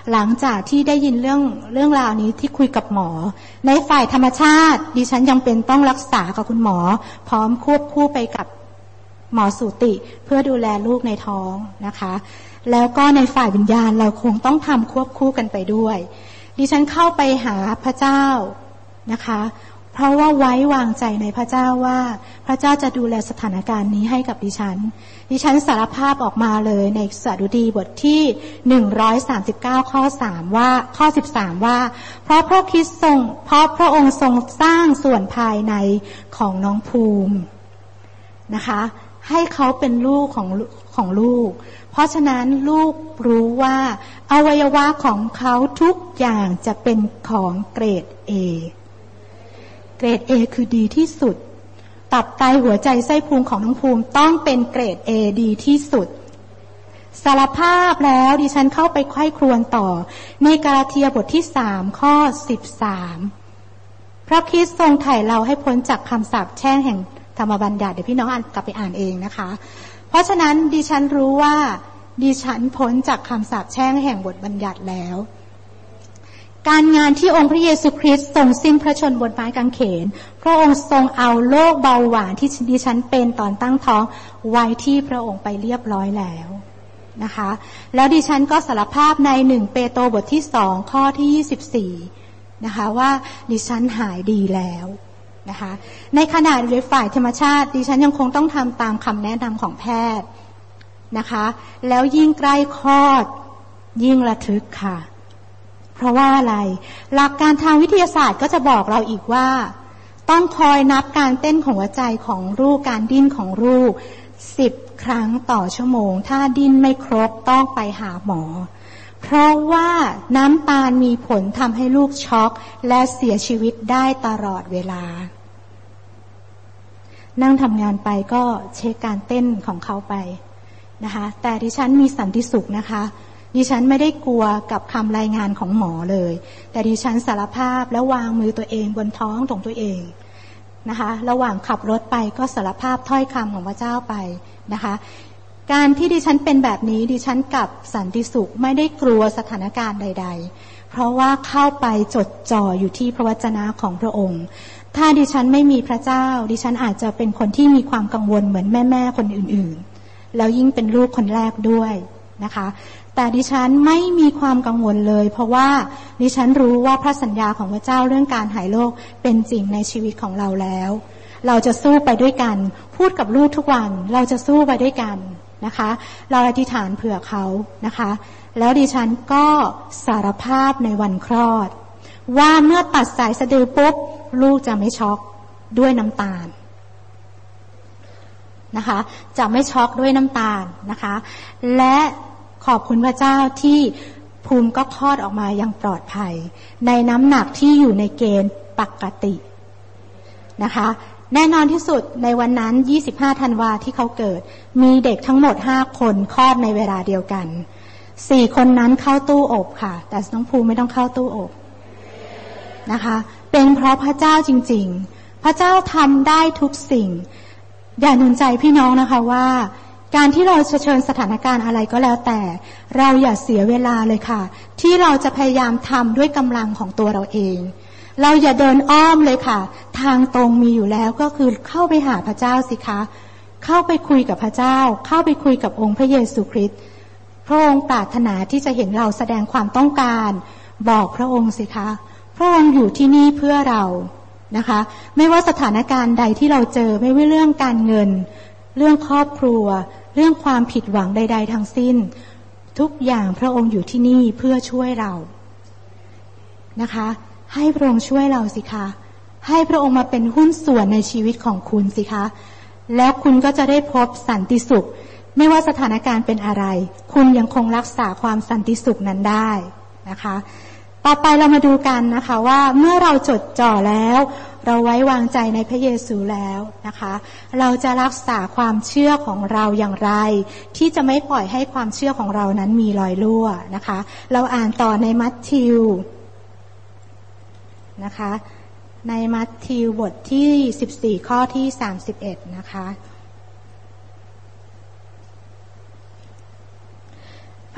หลังจากที่ได้ยินเรื่องเรื่องราวนี้ที่คุยกับหมอในฝ่ายธรรมชาติดิฉันยังเป็นต้องรักษากับคุณหมอพร้อมควบคู่ไปกับหมอสูติเพื่อดูแลลูกในท้องนะคะแล้วก็ในฝ่ายวิญญาณเราคงต้องทำควบคู่กันไปด้วยดิฉันเข้าไปหาพระเจ้านะคะเพราะว่าไว้วางใจในพระเจ้าว่าพระเจ้าจะดูแลสถานการณ์นี้ให้กับดิฉันดิฉันสารภาพออกมาเลยในสดุดีบทที่หนึ่งร้อยสามสิบเก้าข้อสามว่าข้อสิบสามว่าเพราะพระคริสต์ทรงเพราะพระองค์ทรงสร้างส่วนภายในของน้องภูมินะคะให้เขาเป็นลูกของของลูกเพราะฉะนั้นลูกรู้ว่าอวัยวะของเขาทุกอย่างจะเป็นของเกรด A เกรด A คือดีที่สุดตับไตหัวใจไส้พุงของน้องภูมิต้องเป็นเกรด A ดีที่สุดสารภาพแล้วดิฉันเข้าไปไข้ครวญต่อในกาลาเทียบทที่สามข้อสิบสามพระคริสต์ทรงไถ่เราให้พ้นจากคำสาปแช่งแห่งธรรมบัญญัติเดี๋ยวพี่น้องอ่านกลับไปอ่านเองนะคะเพราะฉะนั้นดิฉันรู้ว่าดิฉันพ้นจากคำสาปแช่งแห่งบทบัญญัติแล้วการงานที่องค์พระเยซูคริสต์ทรงสิ้นพระชนม์บนไม้กางเขนพระองค์ทรงเอาโรคเบาหวานที่ดิฉันเป็นตอนตั้งท้องไว้ที่พระองค์ไปเรียบร้อยแล้วนะคะแล้วดิฉันก็สารภาพในหนึ่งเปโตรบทที่สองข้อที่ยี่สิบสี่นะคะว่าดิฉันหายดีแล้วนะคะในขณะในฝ่ายธรรมชาติดิฉันยังคงต้องทำตามคำแนะนำของแพทย์นะคะแล้วยิ่งใกล้คลอดยิ่งระทึกค่ะเพราะว่าอะไรหลักการทางวิทยาศาสตร์ก็จะบอกเราอีกว่าต้องคอยนับการเต้นของหัวใจของลูกการดิ้นของลูกสิบครั้งต่อชั่วโมงถ้าดิ้นไม่ครบต้องไปหาหมอเพราะว่าน้ำตาลมีผลทำให้ลูกช็อกและเสียชีวิตได้ตลอดเวลานั่งทำงานไปก็เช็คการเต้นของเขาไปนะคะแต่ดิฉันมีสันติสุขนะคะดิฉันไม่ได้กลัวกับคำรายงานของหมอเลยแต่ดิฉันสารภาพแล้ววางมือตัวเองบนท้องของตัวเองนะคะระหว่างขับรถไปก็สารภาพถ้อยคำของพระเจ้าไปนะคะการที่ดิฉันเป็นแบบนี้ดิฉันกับสันติสุขไม่ได้กลัวสถานการณ์ใดๆเพราะว่าเข้าไปจดจ่ออยู่ที่พระวจนะของพระองค์ถ้าดิฉันไม่มีพระเจ้าดิฉันอาจจะเป็นคนที่มีความกังวลเหมือนแม่ๆคนอื่นๆแล้วยิ่งเป็นลูกคนแรกด้วยนะคะแต่ดิฉันไม่มีความกังวลเลยเพราะว่าดิฉันรู้ว่าพระสัญญาของพระเจ้าเรื่องการหายโรคเป็นจริงในชีวิตของเราแล้วเราจะสู้ไปด้วยกันพูดกับลูกทุกวันเราจะสู้ไปด้วยกันนะคะเราอธิษฐานเผื่อเขานะคะแล้วดิฉันก็สารภาพในวันคลอดว่าเมื่อตัดสายสะดือปุ๊บลูกจะไม่ช็อกด้วยน้ำตาลนะคะจะไม่ช็อกด้วยน้ำตาลนะคะและขอบคุณพระเจ้าที่ภูมิก็คลอดออกมาอย่างปลอดภัยในน้ำหนักที่อยู่ในเกณฑ์ปกตินะคะแน่นอนที่สุดในวันนั้นยี่สิบห้าธันวาที่เขาเกิดมีเด็กทั้งหมดห้าคนคลอดในเวลาเดียวกันสี่คนนั้นเข้าตู้อบค่ะแต่น้องภูมิไม่ต้องเข้าตู้อบนะคะเป็นเพราะพระเจ้าจริงๆพระเจ้าทำได้ทุกสิ่งอย่าหนุนใจพี่น้องนะคะว่าการที่เราเผชิญสถานการณ์อะไรก็แล้วแต่เราอย่าเสียเวลาเลยค่ะที่เราจะพยายามทำด้วยกำลังของตัวเราเองเราอย่าเดินอ้อมเลยค่ะทางตรงมีอยู่แล้วก็คือเข้าไปหาพระเจ้าสิคะเข้าไปคุยกับพระเจ้าเข้าไปคุยกับองค์พระเยซูคริสต์พระองค์ปรารถนาที่จะเห็นเราแสดงความต้องการบอกพระองค์สิคะพระองค์อยู่ที่นี่เพื่อเรานะคะไม่ว่าสถานการณ์ใดที่เราเจอไม่ว่าเรื่องการเงินเรื่องครอบครัวเรื่องความผิดหวังใดๆทั้งสิ้นทุกอย่างพระองค์อยู่ที่นี่เพื่อช่วยเรานะคะให้พระองค์ช่วยเราสิคะให้พระองค์มาเป็นหุ้นส่วนในชีวิตของคุณสิคะแล้วคุณก็จะได้พบสันติสุขไม่ว่าสถานการณ์เป็นอะไรคุณยังคงรักษาความสันติสุขนั้นได้นะคะต่อไปเรามาดูกันนะคะว่าเมื่อเราจดจ่อแล้วเราไว้วางใจในพระเยซูแล้วนะคะเราจะรักษาความเชื่อของเราอย่างไรที่จะไม่ปล่อยให้ความเชื่อของเรานั้นมีรอยรั่วนะคะเราอ่านต่อในมัทธิวนะคะในมัทธิวบทที่สิบสี่ข้อที่สามสิบเอ็ดนะคะพ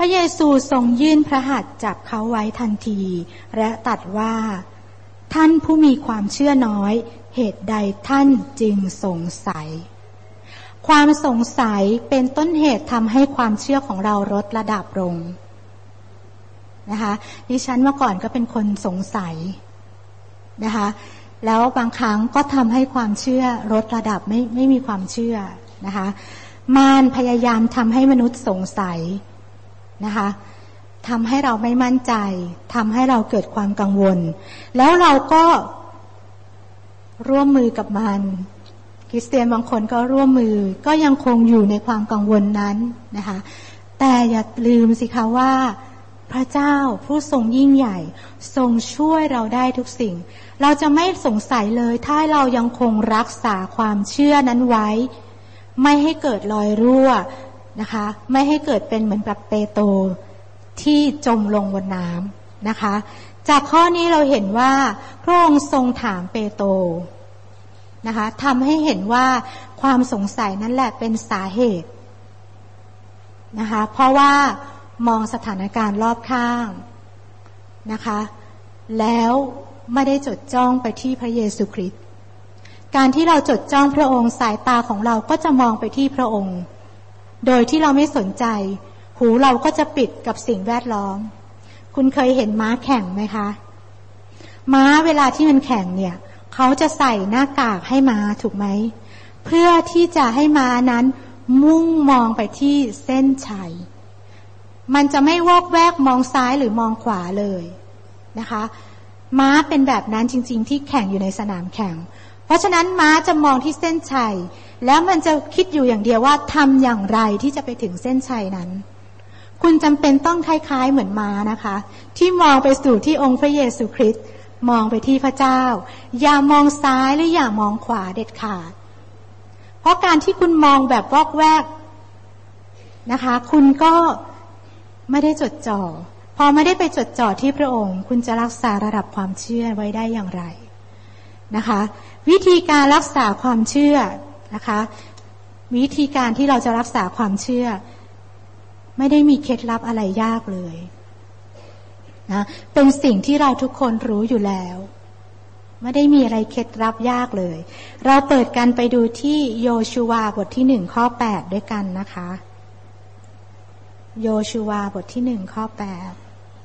ระเยซูทรงยื่นพระหัตถ์จับเขาไว้ทันทีและตรัสว่าท่านผู้มีความเชื่อน้อยเหตุใดท่านจึงสงสัยความสงสัยเป็นต้นเหตุทำให้ความเชื่อของเราลดระดับลงนะคะดิฉันเมื่อก่อนก็เป็นคนสงสัยนะคะแล้วบางครั้งก็ทำให้ความเชื่อลดระดับไม่ไม่มีความเชื่อนะคะมารพยายามทำให้มนุษย์สงสัยนะคะทำให้เราไม่มั่นใจทำให้เราเกิดความกังวลแล้วเราก็ร่วมมือกับมันคริสเตียนบางคนก็ร่วมมือก็ยังคงอยู่ในความกังวลนั้นนะคะแต่อย่าลืมสิคะว่าพระเจ้าผู้ทรงยิ่งใหญ่ทรงช่วยเราได้ทุกสิ่งเราจะไม่สงสัยเลยถ้าเรายังคงรักษาความเชื่อนั้นไว้ไม่ให้เกิดรอยรั่วนะคะไม่ให้เกิดเป็นเหมือนกับเปโตรที่จมลงบนน้ำนะคะจากข้อนี้เราเห็นว่าพระองค์ทรงถามเปโตรนะคะทำให้เห็นว่าความสงสัยนั่นแหละเป็นสาเหตุนะคะเพราะว่ามองสถานการณ์รอบข้างนะคะแล้วไม่ได้จดจ้องไปที่พระเยซูคริสต์การที่เราจดจ้องพระองค์สายตาของเราก็จะมองไปที่พระองค์โดยที่เราไม่สนใจหูเราก็จะปิดกับสิ่งแวดล้อมคุณเคยเห็นม้าแข่งไหมคะม้าเวลาที่มันแข่งเนี่ยเขาจะใส่หน้ากากให้ม้าถูกไหมเพื่อที่จะให้ม้านั้นมุ่งมองไปที่เส้นชัยมันจะไม่วอกแวกมองซ้ายหรือมองขวาเลยนะคะม้าเป็นแบบนั้นจริงๆที่แข่งอยู่ในสนามแข่งเพราะฉะนั้นม้าจะมองที่เส้นชัยแล้วมันจะคิดอยู่อย่างเดียวว่าทำอย่างไรที่จะไปถึงเส้นชัยนั้นคุณจำเป็นต้องคล้ายๆเหมือนม้านะคะที่มองไปสู่ที่องค์พระเยซูคริสต์มองไปที่พระเจ้าอย่ามองซ้ายหรืออย่ามองขวาเด็ดขาดเพราะการที่คุณมองแบบวอกแวกนะคะคุณก็ไม่ได้จดจ่อพอไม่ได้ไปจดจ่อที่พระองค์คุณจะรักษาระดับความเชื่อไว้ได้อย่างไรนะคะวิธีการรักษาความเชื่อนะคะวิธีการที่เราจะรักษาความเชื่อไม่ได้มีเคล็ดลับอะไรยากเลยนะเป็นสิ่งที่เราทุกคนรู้อยู่แล้วไม่ได้มีอะไรเคล็ดลับยากเลยเราเปิดกันไปดูที่โยชูวาบทที่หนึ่งข้อแปดด้วยกันนะคะโยชูวาบทที่หนึ่งข้อแปด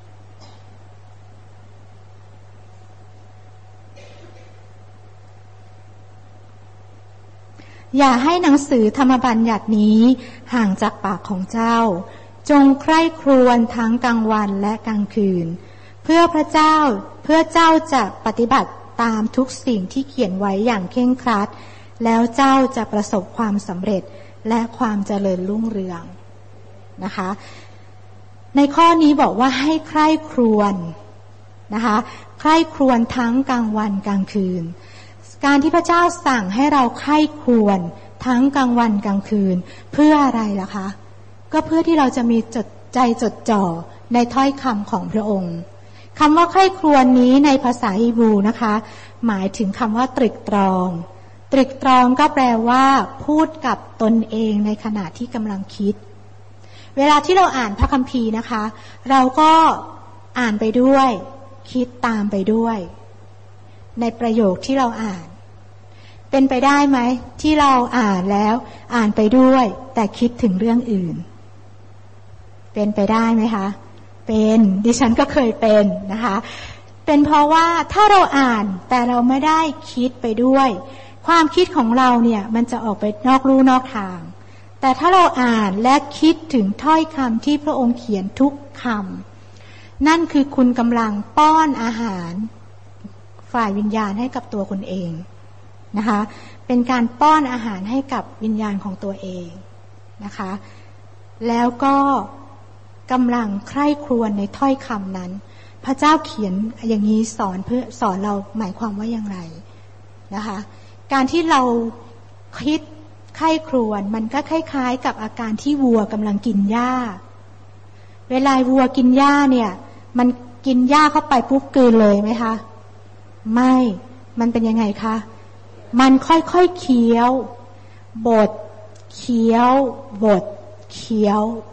อย่าให้หนังสือธรรมบัญญัตินี้ห่างจากปากของเจ้าจงใคร่ครวญทั้งกลางวันและกลางคืนเพื่อพระเจ้าเพื่อเจ้าจะปฏิบัติตามทุกสิ่งที่เขียนไว้อย่างเคร่งครัดแล้วเจ้าจะประสบความสำเร็จและความเจริญรุ่งเรืองนะคะในข้อนี้บอกว่าให้ใคร่ครวญนะคะใคร่ครวญทั้งกลางวันกลางคืนการที่พระเจ้าสั่งให้เราใคร่ครวญทั้งกลางวันกลางคืนเพื่ออะไรล่ะคะก็เพื่อที่เราจะมีจดใจจดจ่อในถ้อยคำของพระองค์คำว่าใคร่ครวญนี้ในภาษาฮีบรูนะคะหมายถึงคำว่าตรึกตรองตรึกตรองก็แปลว่าพูดกับตนเองในขณะที่กำลังคิดเวลาที่เราอ่านพระคัมภีร์นะคะเราก็อ่านไปด้วยคิดตามไปด้วยในประโยคที่เราอ่านเป็นไปได้ไหมที่เราอ่านแล้วอ่านไปด้วยแต่คิดถึงเรื่องอื่นเป็นไปได้ไหมคะเป็นดิฉันก็เคยเป็นนะคะเป็นเพราะว่าถ้าเราอ่านแต่เราไม่ได้คิดไปด้วยความคิดของเราเนี่ยมันจะออกไปนอกลู่นอกทางแต่ถ้าเราอ่านและคิดถึงถ้อยคำที่พระองค์เขียนทุกคำนั่นคือคุณกำลังป้อนอาหารฝ่ายวิญญาณให้กับตัวคุณเองนะคะเป็นการป้อนอาหารให้กับวิญญาณของตัวเองนะคะแล้วก็กำลังใคร่ครวญในถ้อยคำนั้นพระเจ้าเขียนอย่างนี้สอนเพื่อสอนเราหมายความว่าอย่างไรนะคะการที่เราคิดใคร่ครวญมันก็คล้ายๆกับอาการที่วัวกำลังกินหญ้าเวลาวัวกินหญ้าเนี่ยมันกินหญ้าเข้าไปปุ๊บกลืนเลยไหมคะไม่มันเป็นยังไงคะมันค่อยๆเคี้ยวบดเคี้ยวบดเคี้ยว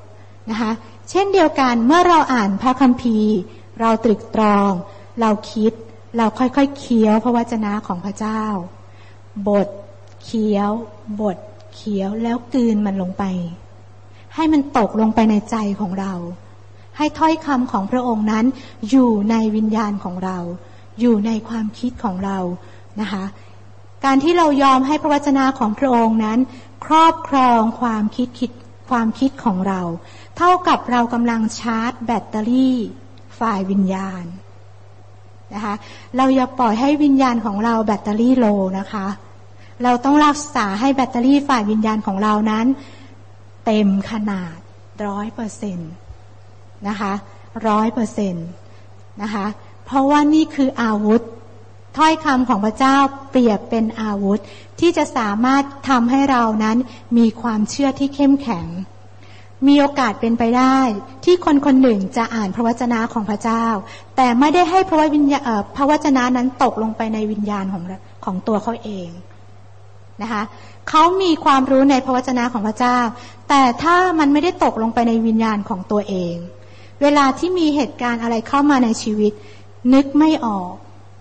นะคะเช่นเดียวกันเมื่อเราอ่านพระคัมภีร์เราตรึกตรองเราคิดเราค่อยๆเคี้ยวพระวจนะของพระเจ้าบทเคี้ยวบทเคี้ยวแล้วกลืนมันลงไปให้มันตกลงไปในใจของเราให้ถ้อยคำของพระองค์นั้นอยู่ในวิญญาณของเราอยู่ในความคิดของเรานะคะการที่เรายอมให้พระวจนะของพระองค์นั้นครอบครองความคิดคิดความคิดของเราเท่ากับเรากำลังชาร์จแบตเตอรี่ฝ่ายวิญญาณนะคะเราอย่าปล่อยให้วิญญาณของเราแบตเตอรี่โลนะคะเราต้องรักษาให้แบตเตอรี่ฝ่ายวิญญาณของเรานั้นเต็มขนาดร้อยเปอร์เซ็นต์นะคะร้อยเปอร์เซ็นต์นะคะเพราะว่านี่คืออาวุธถ้อยคำของพระเจ้าเปรียบเป็นอาวุธที่จะสามารถทำให้เรานั้นมีความเชื่อที่เข้มแข็งมีโอกาสเป็นไปได้ที่คนคนหนึ่งจะอ่านพระวจนะของพระเจ้าแต่ไม่ได้ให้พระวิญญาณพระวจนะนั้นตกลงไปในวิญญาณของของตัวเขาเองนะคะเขามีความรู้ในพระวจนะของพระเจ้าแต่ถ้ามันไม่ได้ตกลงไปในวิญญาณของตัวเองเวลาที่มีเหตุการณ์อะไรเข้ามาในชีวิตนึกไม่ออก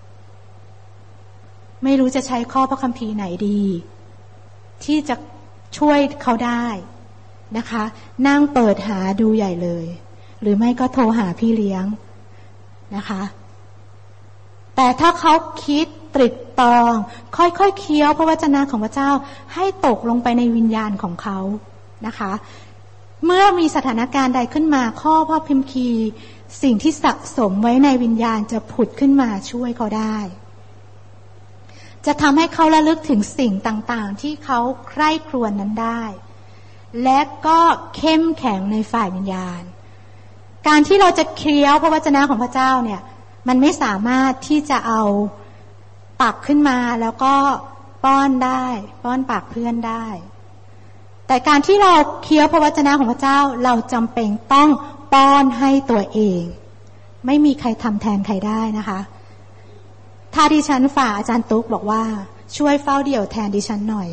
ไม่รู้จะใช้ข้อพระคัมภีร์ไหนดีที่จะช่วยเขาได้นะคะนั่งเปิดหาดูใหญ่เลยหรือไม่ก็โทรหาพี่เลี้ยงนะคะแต่ถ้าเขาคิดตรึกตรองค่อยๆเคี้ยวพระวจนะของพระเจ้าให้ตกลงไปในวิญญาณของเขานะคะเมื่อมีสถานการณ์ใดขึ้นมาข้อพระคัมภีร์สิ่งที่สะสมไว้ในวิญญาณจะผุดขึ้นมาช่วยเขาได้จะทำให้เขาระลึกถึงสิ่งต่างๆที่เขาใคร่ครวญนั้นได้และก็เข้มแข็งในฝ่ายวิญญาณการที่เราจะเคี้ยวพระวจนะของพระเจ้าเนี่ยมันไม่สามารถที่จะเอาตักขึ้นมาแล้วก็ป้อนได้ป้อนปากเพื่อนได้แต่การที่เราเคี้ยวพระวจนะของพระเจ้าเราจำเป็นต้องป้อนให้ตัวเองไม่มีใครทำแทนใครได้นะคะถ้าดิฉันฝากอาจารย์ตุ๊กบอกว่าช่วยเฝ้าเดี่ยวแทนดิฉันหน่อย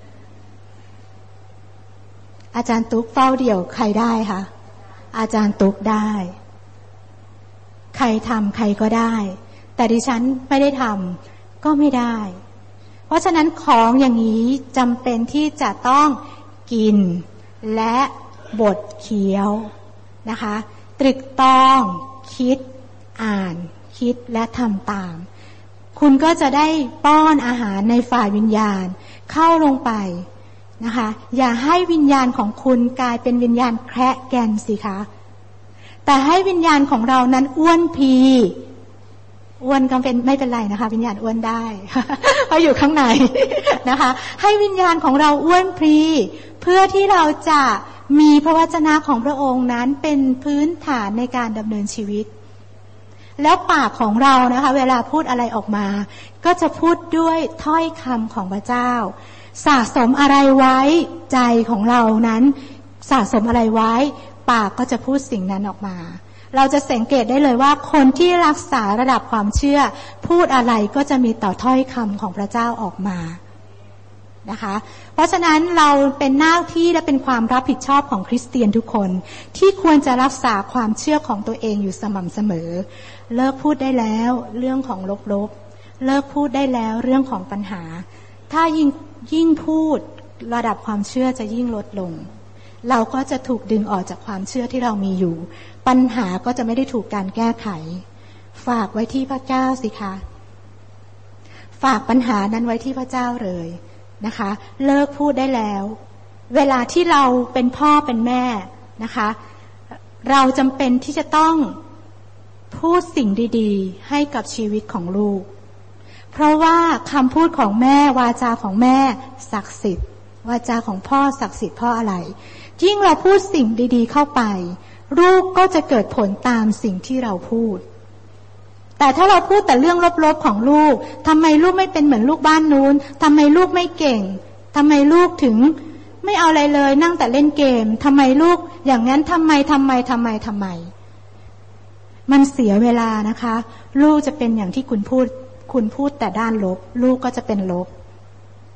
อาจารย์ตุ๊กเฝ้าเดี่ยวใครได้คะอาจารย์ตุ๊กได้ใครทำใครก็ได้แต่ดิฉันไม่ได้ทำก็ไม่ได้เพราะฉะนั้นของอย่างนี้จำเป็นที่จะต้องกินและบดเคี้ยวนะคะตรึกตรองคิดอ่านคิดและทำตามคุณก็จะได้ป้อนอาหารในฝ่ายวิญญาณเข้าลงไปนะคะอย่าให้วิญญาณของคุณกลายเป็นวิญญาณแคระแกนสิคะแต่ให้วิญญาณของเรานั้นอ้วนพีอ้วนก็เป็นไม่เป็นไรนะคะวิญญาณอ้วนได้ เพราะอยู่ข้างในนะคะให้วิญญาณของเราอ้วนพีเพื่อที่เราจะมีพระวจนะของพระองค์นั้นเป็นพื้นฐานในการดำเนินชีวิตแล้วปากของเรานะคะเวลาพูดอะไรออกมาก็จะพูดด้วยถ้อยคำของพระเจ้าสะสมอะไรไว้ใจของเรานั้นสะสมอะไรไว้ปากก็จะพูดสิ่งนั้นออกมาเราจะสังเกตได้เลยว่าคนที่รักษาระดับความเชื่อพูดอะไรก็จะมีต่อถ้อยคำของพระเจ้าออกมานะคะเพราะฉะนั้นเราเป็นหน้าที่และเป็นความรับผิดชอบของคริสเตียนทุกคนที่ควรจะรักษาความเชื่อของตัวเองอยู่สม่ำเสมอเลิกพูดได้แล้วเรื่องของลบๆเลิกพูดได้แล้วเรื่องของปัญหาถ้ายิ่งยิ่งพูดระดับความเชื่อจะยิ่งลดลงเราก็จะถูกดึงออกจากความเชื่อที่เรามีอยู่ปัญหาก็จะไม่ได้ถูกการแก้ไขฝากไว้ที่พระเจ้าสิคะฝากปัญหานั้นไว้ที่พระเจ้าเลยนะคะเลิกพูดได้แล้วเวลาที่เราเป็นพ่อเป็นแม่นะคะเราจำเป็นที่จะต้องพูดสิ่งดีๆให้กับชีวิตของลูกเพราะว่าคำพูดของแม่วาจาของแม่ศักดิ์สิทธิ์วาจาของพ่อศักดิ์สิทธิ์เพราะอะไรยิ่งเราพูดสิ่งดีๆเข้าไปลูกก็จะเกิดผลตามสิ่งที่เราพูดแต่ถ้าเราพูดแต่เรื่องลบๆของลูกทำไมลูกไม่เป็นเหมือนลูกบ้านนู้นทำไมลูกไม่เก่งทำไมลูกถึงไม่เอาอะไรเลยนั่งแต่เล่นเกมทำไมลูกอย่างนั้นทำไมทำไมทำไมทำไมมันเสียเวลานะคะลูกจะเป็นอย่างที่คุณพูดคุณพูดแต่ด้านลบลูกก็จะเป็นลบ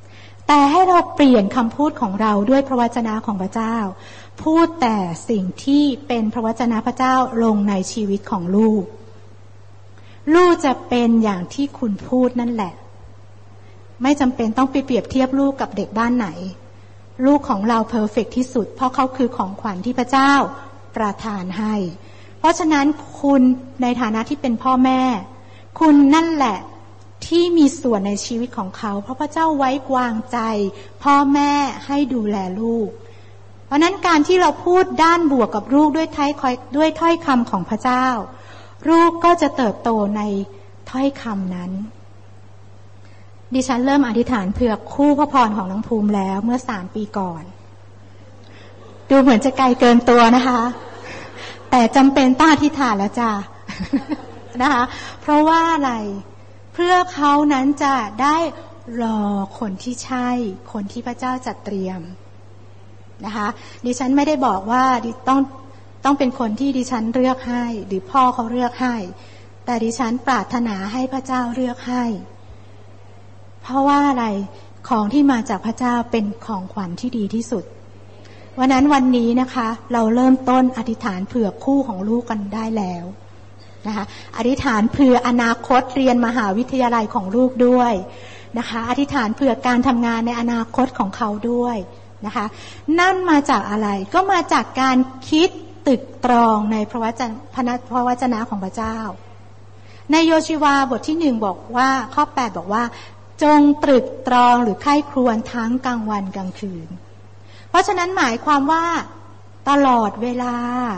แต่ให้เราเปลี่ยนคำพูดของเราด้วยพระวจนะของพระเจ้าพูดแต่สิ่งที่เป็นพระวจนะพระเจ้าลงในชีวิตของลูกลูกจะเป็นอย่างที่คุณพูดนั่นแหละไม่จำเป็นต้องไปเปรียบเทียบลูกกับเด็กบ้านไหนลูกของเราเพอร์เฟกต์ที่สุดเพราะเขาคือของขวัญที่พระเจ้าประทานให้เพราะฉะนั้นคุณในฐานะที่เป็นพ่อแม่คุณนั่นแหละที่มีส่วนในชีวิตของเขาเพราะพระเจ้าไว้วางใจพ่อแม่ให้ดูแลลูกเพราะนั้นการที่เราพูดด้านบวกกับลูกด้วยถ้อยด้วยถ้อยคำของพระเจ้าลูกก็จะเติบโตในถ้อยคำนั้นดิฉันเริ่มอธิษฐานเผื่อคู่พระพรของน้องภูมิแล้วเมื่อสามปีก่อนดูเหมือนจะไกลเกินตัวนะคะแต่จำเป็นต้องอธิษฐานแล้วจ้ะนะคะเพราะว่าอะไรเพื่อเขานั้นจะได้รอคนที่ใช่คนที่พระเจ้าจัดเตรียมนะคะดิฉันไม่ได้บอกว่าต้องต้องเป็นคนที่ดิฉันเลือกให้หรือพ่อเขาเลือกให้แต่ดิฉันปรารถนาให้พระเจ้าเลือกให้เพราะว่าอะไรของที่มาจากพระเจ้าเป็นของขวัญที่ดีที่สุดวันนั้นวันนี้นะคะเราเริ่มต้นอธิษฐานเผื่อคู่ของลูกกันได้แล้วนะคะอธิษฐานเผื่ออนาคตเรียนมหาวิทยาลัยของลูกด้วยนะคะอธิษฐานเผื่อการทำงานในอนาคตของเขาด้วยนะคะนั่นมาจากอะไรก็มาจากการคิดตึกตรองในพระวจนะพระวจนะของพระเจ้าในโยชีวาบทที่หนึ่งบอกว่าข้อแปดบอกว่าจงตรึกตรองหรือใคร่ครวญทั้งกลางวันกลางคืนเพราะฉะนั้นหมายความว่าตลอดเวลา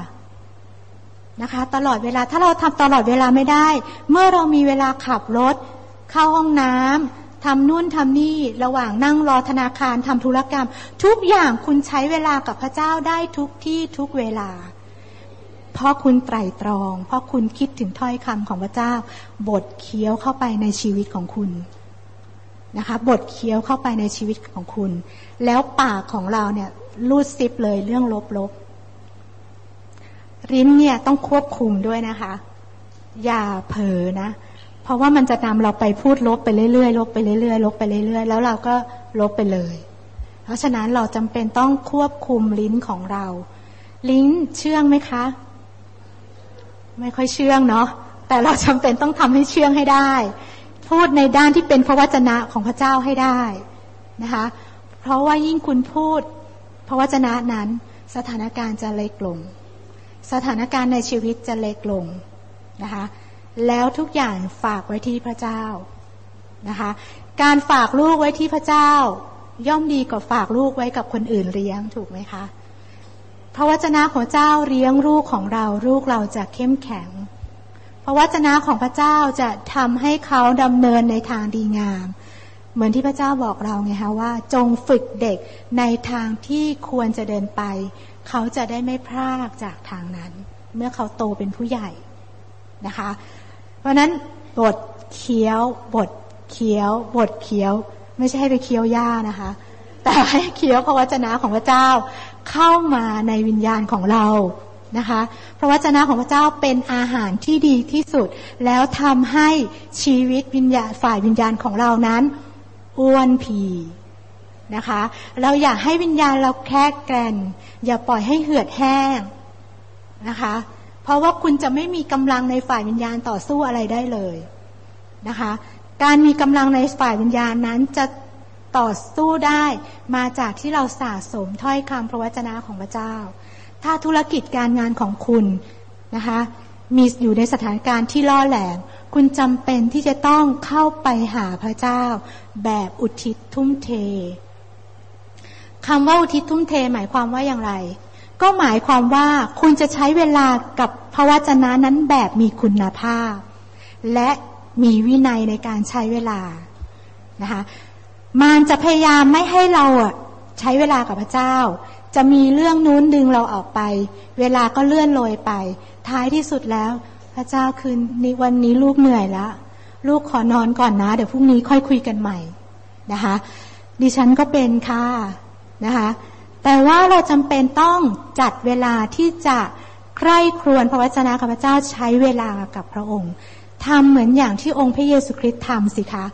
นะคะตลอดเวลาถ้าเราทำตลอดเวลาไม่ได้เมื่อเรามีเวลาขับรถเข้าห้องน้ำทำนู่นทำนี่ระหว่างนั่งรอธนาคารทำธุรกรรมทุกอย่างคุณใช้เวลากับพระเจ้าได้ทุกที่ทุกเวลาเพราะคุณไตร่ตรองเพราะคุณคิดถึงถ้อยคำของพระเจ้าบทเคี้ยวเข้าไปในชีวิตของคุณนะคะบทเคี้ยวเข้าไปในชีวิตของคุณแล้วปากของเราเนี่ยรูดซิปเลยเรื่องลบๆลิ้นเนี่ยต้องควบคุมด้วยนะคะอย่าเผลอนะเพราะว่ามันจะนำเราไปพูดลบไปเรื่อยๆลบไปเรื่อยๆลบไปเรื่อยๆแล้วเราก็ลบไปเลยเพราะฉะนั้นเราจำเป็นต้องควบคุมลิ้นของเราลิ้นเชื่องไหมคะไม่ค่อยเชื่องเนาะแต่เราจำเป็นต้องทำให้เชื่องให้ได้พูดในด้านที่เป็นพระวจนะของพระเจ้าให้ได้นะคะเพราะว่ายิ่งคุณพูดพระวจนะนั้นสถานการณ์จะเล็กลงสถานการณ์ในชีวิตจะเล็กลงนะคะแล้วทุกอย่างฝากไว้ที่พระเจ้านะคะการฝากลูกไว้ที่พระเจ้าย่อมดีกว่าฝากลูกไว้กับคนอื่นเลี้ยงถูกไหมคะพระวจนะของเจ้าเลี้ยงลูกของเราลูกเราจะเข้มแข็งพระวจนะของพระเจ้าจะทำให้เขาดำเนินในทางดีงามเหมือนที่พระเจ้าบอกเราไงคะว่าจงฝึกเด็กในทางที่ควรจะเดินไปเขาจะได้ไม่พลาดจากทางนั้นเมื่อเขาโตเป็นผู้ใหญ่นะคะเพราะนั้นบทเคี้ยวบทเคี้ยวบทเคี้ยวไม่ใช่ให้ไปเคี้ยวหญ้านะคะแต่ให้เคี้ยวพระวจนะของพระเจ้าเข้ามาในวิญญาณของเรานะคะพระวจนะของพระเจ้าเป็นอาหารที่ดีที่สุดแล้วทำให้ชีวิตวิญญาณฝ่ายวิญญาณของเรานั้นอ้วนผีนะคะเราอยากให้วิญญาณเราแค่แกร่งอย่าปล่อยให้เหือดแห้งนะคะเพราะว่าคุณจะไม่มีกำลังในฝ่ายวิญญาณต่อสู้อะไรได้เลยนะคะการมีกำลังในฝ่ายวิญญาณนั้นจะต่อสู้ได้มาจากที่เราสะสมถ้อยคำพระวจนะของพระเจ้าถ้าธุรกิจการงานของคุณนะคะมีอยู่ในสถานการณ์ที่ล่อแหลมคุณจำเป็นที่จะต้องเข้าไปหาพระเจ้าแบบอุทิศทุ่มเทคำว่าอุทิศทุ่มเทหมายความว่าอย่างไรก็หมายความว่าคุณจะใช้เวลากับพระวจนะนั้นแบบมีคุณภาพและมีวินัยในการใช้เวลานะคะมารจะพยายามไม่ให้เราอ่ะใช้เวลากับพระเจ้าจะมีเรื่องนู้นดึงเราออกไปเวลาก็เลื่อนโรยไปท้ายที่สุดแล้วพระเจ้าคืนนี้วันนี้ลูกเหนื่อยแล้วลูกขอนอนก่อนนะเดี๋ยวพรุ่งนี้ค่อยคุยกันใหม่นะคะดิฉันก็เป็นค่ะนะคะแต่ว่าเราจำเป็นต้องจัดเวลาที่จะใคร่ครวญพระวจนะของพระเจ้าใช้เวลากับพระองค์ทำเหมือนอย่างที่องค์พระเยซูคริสต์ทำสิคะข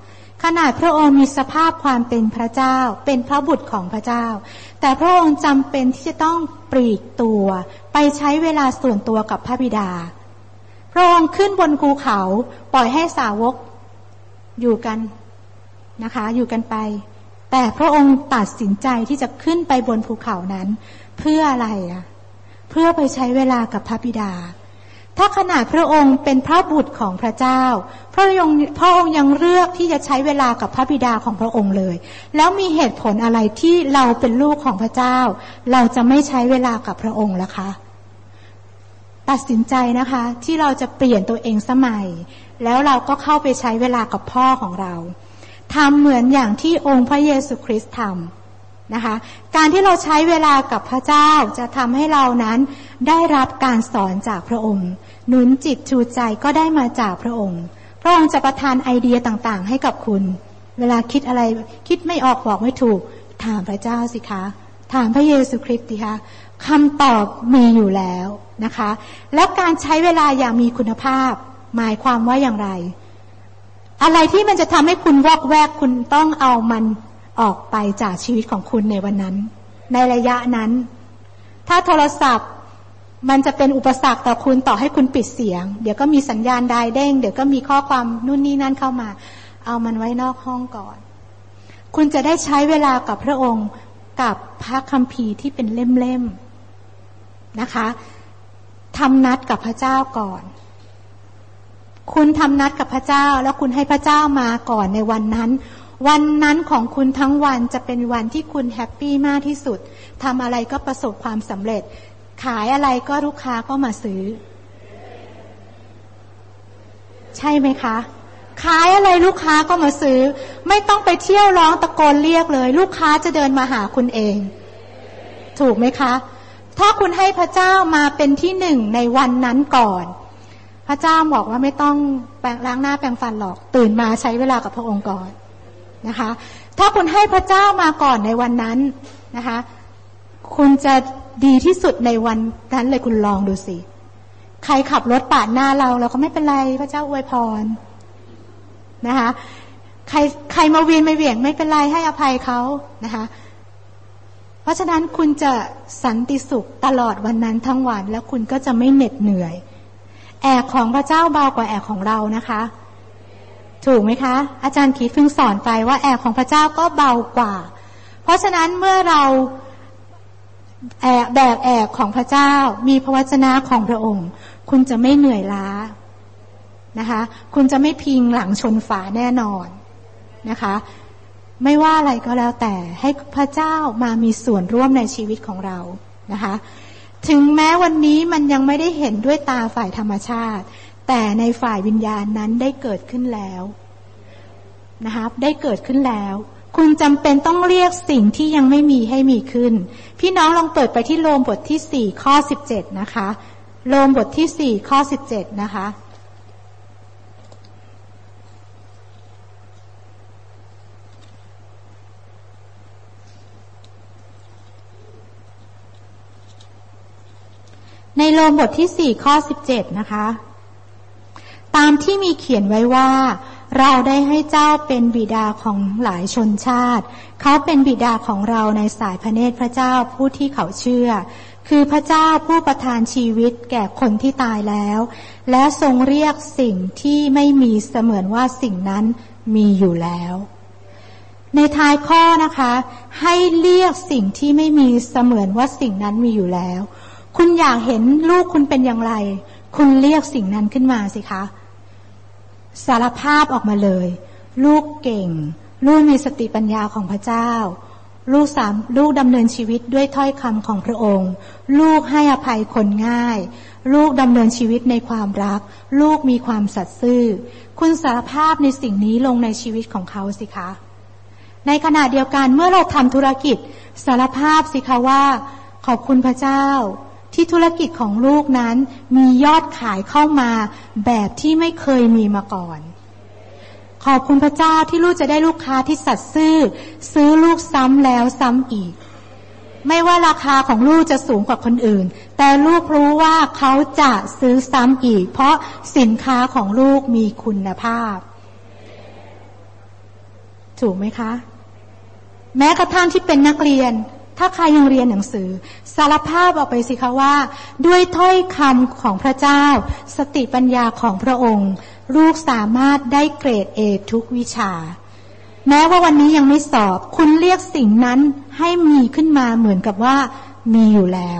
ขนาดพระองค์มีสภาพความเป็นพระเจ้าเป็นพระบุตรของพระเจ้าแต่พระองค์จำเป็นที่จะต้องปลีกตัวไปใช้เวลาส่วนตัวกับพระบิดาพระองค์ขึ้นบนภูเขาปล่อยให้สาวกอยู่กันนะคะอยู่กันไปแต่พระองค์ตัดสินใจที่จะขึ้นไปบนภูเขานั้นเพื่ออะไรอ่ะเพื่อไปใช้เวลากับพระบิดาถ้าขนาดพระองค์เป็นพระบุตรของพระเจ้าพระองค์พระองค์ยังเลือกที่จะใช้เวลากับพระบิดาของพระองค์เลยแล้วมีเหตุผลอะไรที่เราเป็นลูกของพระเจ้าเราจะไม่ใช้เวลากับพระองค์ล่ะคะตัดสินใจนะคะที่เราจะเปลี่ยนตัวเองสมัยแล้วเราก็เข้าไปใช้เวลากับพ่อของเราทำเหมือนอย่างที่องค์พระเยซูคริสต์ทำนะคะการที่เราใช้เวลากับพระเจ้าจะทำให้เรานั้นได้รับการสอนจากพระองค์หนุนจิตชูใจก็ได้มาจากพระองค์พระองค์จะประทานไอเดียต่างๆให้กับคุณเวลาคิดอะไรคิดไม่ออกบอกไม่ถูกถามพระเจ้าสิคะถามพระเยซูคริสต์สิคะคำตอบมีอยู่แล้วนะคะแล้วการใช้เวลาอย่างมีคุณภาพหมายความว่าอย่างไรอะไรที่มันจะทำให้คุณวอกแวกคุณต้องเอามันออกไปจากชีวิตของคุณในวันนั้นในระยะนั้นถ้าโทรศัพท์มันจะเป็นอุปสรรคต่อคุณต่อให้คุณปิดเสียงเดี๋ยวก็มีสัญญาณไดเด้งเดี๋ยวก็มีข้อความนู่นนี่นั่นเข้ามาเอามันไว้นอกห้องก่อนคุณจะได้ใช้เวลากับพระองค์กับพระคัมภีร์ที่เป็นเล่มๆนะคะทำนัดกับพระเจ้าก่อนคุณทำนัดกับพระเจ้าแล้วคุณให้พระเจ้ามาก่อนในวันนั้นวันนั้นของคุณทั้งวันจะเป็นวันที่คุณแฮปปี้มากที่สุดทำอะไรก็ประสบความสำเร็จขายอะไรก็ลูกค้าก็มาซื้อใช่ไหมคะขายอะไรลูกค้าก็มาซื้อไม่ต้องไปเที่ยวร้องตะโกนเรียกเลยลูกค้าจะเดินมาหาคุณเองถูกไหมคะถ้าคุณให้พระเจ้ามาเป็นที่หนึ่งในวันนั้นก่อนพระเจ้าบอกว่าไม่ต้องแปรงล้างหน้าแปรงฟันหรอกตื่นมาใช้เวลากับพระองค์ก่อนนะคะถ้าคุณให้พระเจ้ามาก่อนในวันนั้นนะคะคุณจะดีที่สุดในวันนั้นเลยคุณลองดูสิใครขับรถปาดหน้าเราเราก็ไม่เป็นไรพระเจ้าอวยพรนะคะใครใครมาวีนมาเหวี่ยงไม่เป็นไรให้อภัยเขานะคะเพราะฉะนั้นคุณจะสันติสุขตลอดวันนั้นทั้งวันแล้วคุณก็จะไม่เหน็ดเหนื่อยแอกของพระเจ้าเบากว่าแอกของเรานะคะถูกไหมคะอาจารย์ขีดเพิ่งสอนไปว่าแอกของพระเจ้าก็เบากว่าเพราะฉะนั้นเมื่อเราแอกแบกแอกของพระเจ้ามีพระวจนะของพระองค์คุณจะไม่เหนื่อยล้านะคะคุณจะไม่พิงหลังชนฝาแน่นอนนะคะไม่ว่าอะไรก็แล้วแต่ให้พระเจ้ามามีส่วนร่วมในชีวิตของเรานะคะถึงแม้วันนี้มันยังไม่ได้เห็นด้วยตาฝ่ายธรรมชาติแต่ในฝ่ายวิญญาณนั้นได้เกิดขึ้นแล้วนะคะได้เกิดขึ้นแล้วคุณจำเป็นต้องเรียกสิ่งที่ยังไม่มีให้มีขึ้นพี่น้องลองเปิดไปที่โรมบทที่สี่ข้อสิบเจ็ดนะคะโรมบทที่สี่ข้อสิบเจ็ดนะคะในโรมบทที่สี่ข้อสิบเจ็ดนะคะตามที่มีเขียนไว้ว่าเราได้ให้เจ้าเป็นบิดาของหลายชนชาติเขาเป็นบิดาของเราในสายพระเนตรพระเจ้าผู้ที่เขาเชื่อคือพระเจ้าผู้ประทานชีวิตแก่คนที่ตายแล้วและทรงเรียกสิ่งที่ไม่มีเสมือนว่าสิ่งนั้นมีอยู่แล้วในท้ายข้อนะคะให้เรียกสิ่งที่ไม่มีเสมือนว่าสิ่งนั้นมีอยู่แล้วคุณอยากเห็นลูกคุณเป็นอย่างไรคุณเรียกสิ่งนั้นขึ้นมาสิคะสารภาพออกมาเลยลูกเก่งลูกมีสติปัญญาของพระเจ้าลูกสามลูกดำเนินชีวิตด้วยถ้อยคำของพระองค์ลูกให้อภัยคนง่ายลูกดำเนินชีวิตในความรักลูกมีความสัตย์ซื่อคุณสารภาพในสิ่งนี้ลงในชีวิตของเขาสิคะในขณะเดียวกันเมื่อเราทำธุรกิจสารภาพสิคะว่าขอบคุณพระเจ้าที่ธุรกิจของลูกนั้นมียอดขายเข้ามาแบบที่ไม่เคยมีมาก่อนขอบคุณพระเจ้าที่ลูกจะได้ลูกค้าที่สัตย์ซื่อซื้อลูกซ้ำแล้วซ้ำอีกไม่ว่าราคาของลูกจะสูงกว่าคนอื่นแต่ลูกรู้ว่าเขาจะซื้อซ้ำอีกเพราะสินค้าของลูกมีคุณภาพถูกไหมคะแม้กระทั่งที่เป็นนักเรียนถ้าใครยังเรียนหนังสือสารภาพออกไปสิคะว่าด้วยถ้อยคำของพระเจ้าสติปัญญาของพระองค์ลูกสามารถได้เกรด เอ ทุกวิชาแม้ว่าวันนี้ยังไม่สอบคุณเรียกสิ่งนั้นให้มีขึ้นมาเหมือนกับว่ามีอยู่แล้ว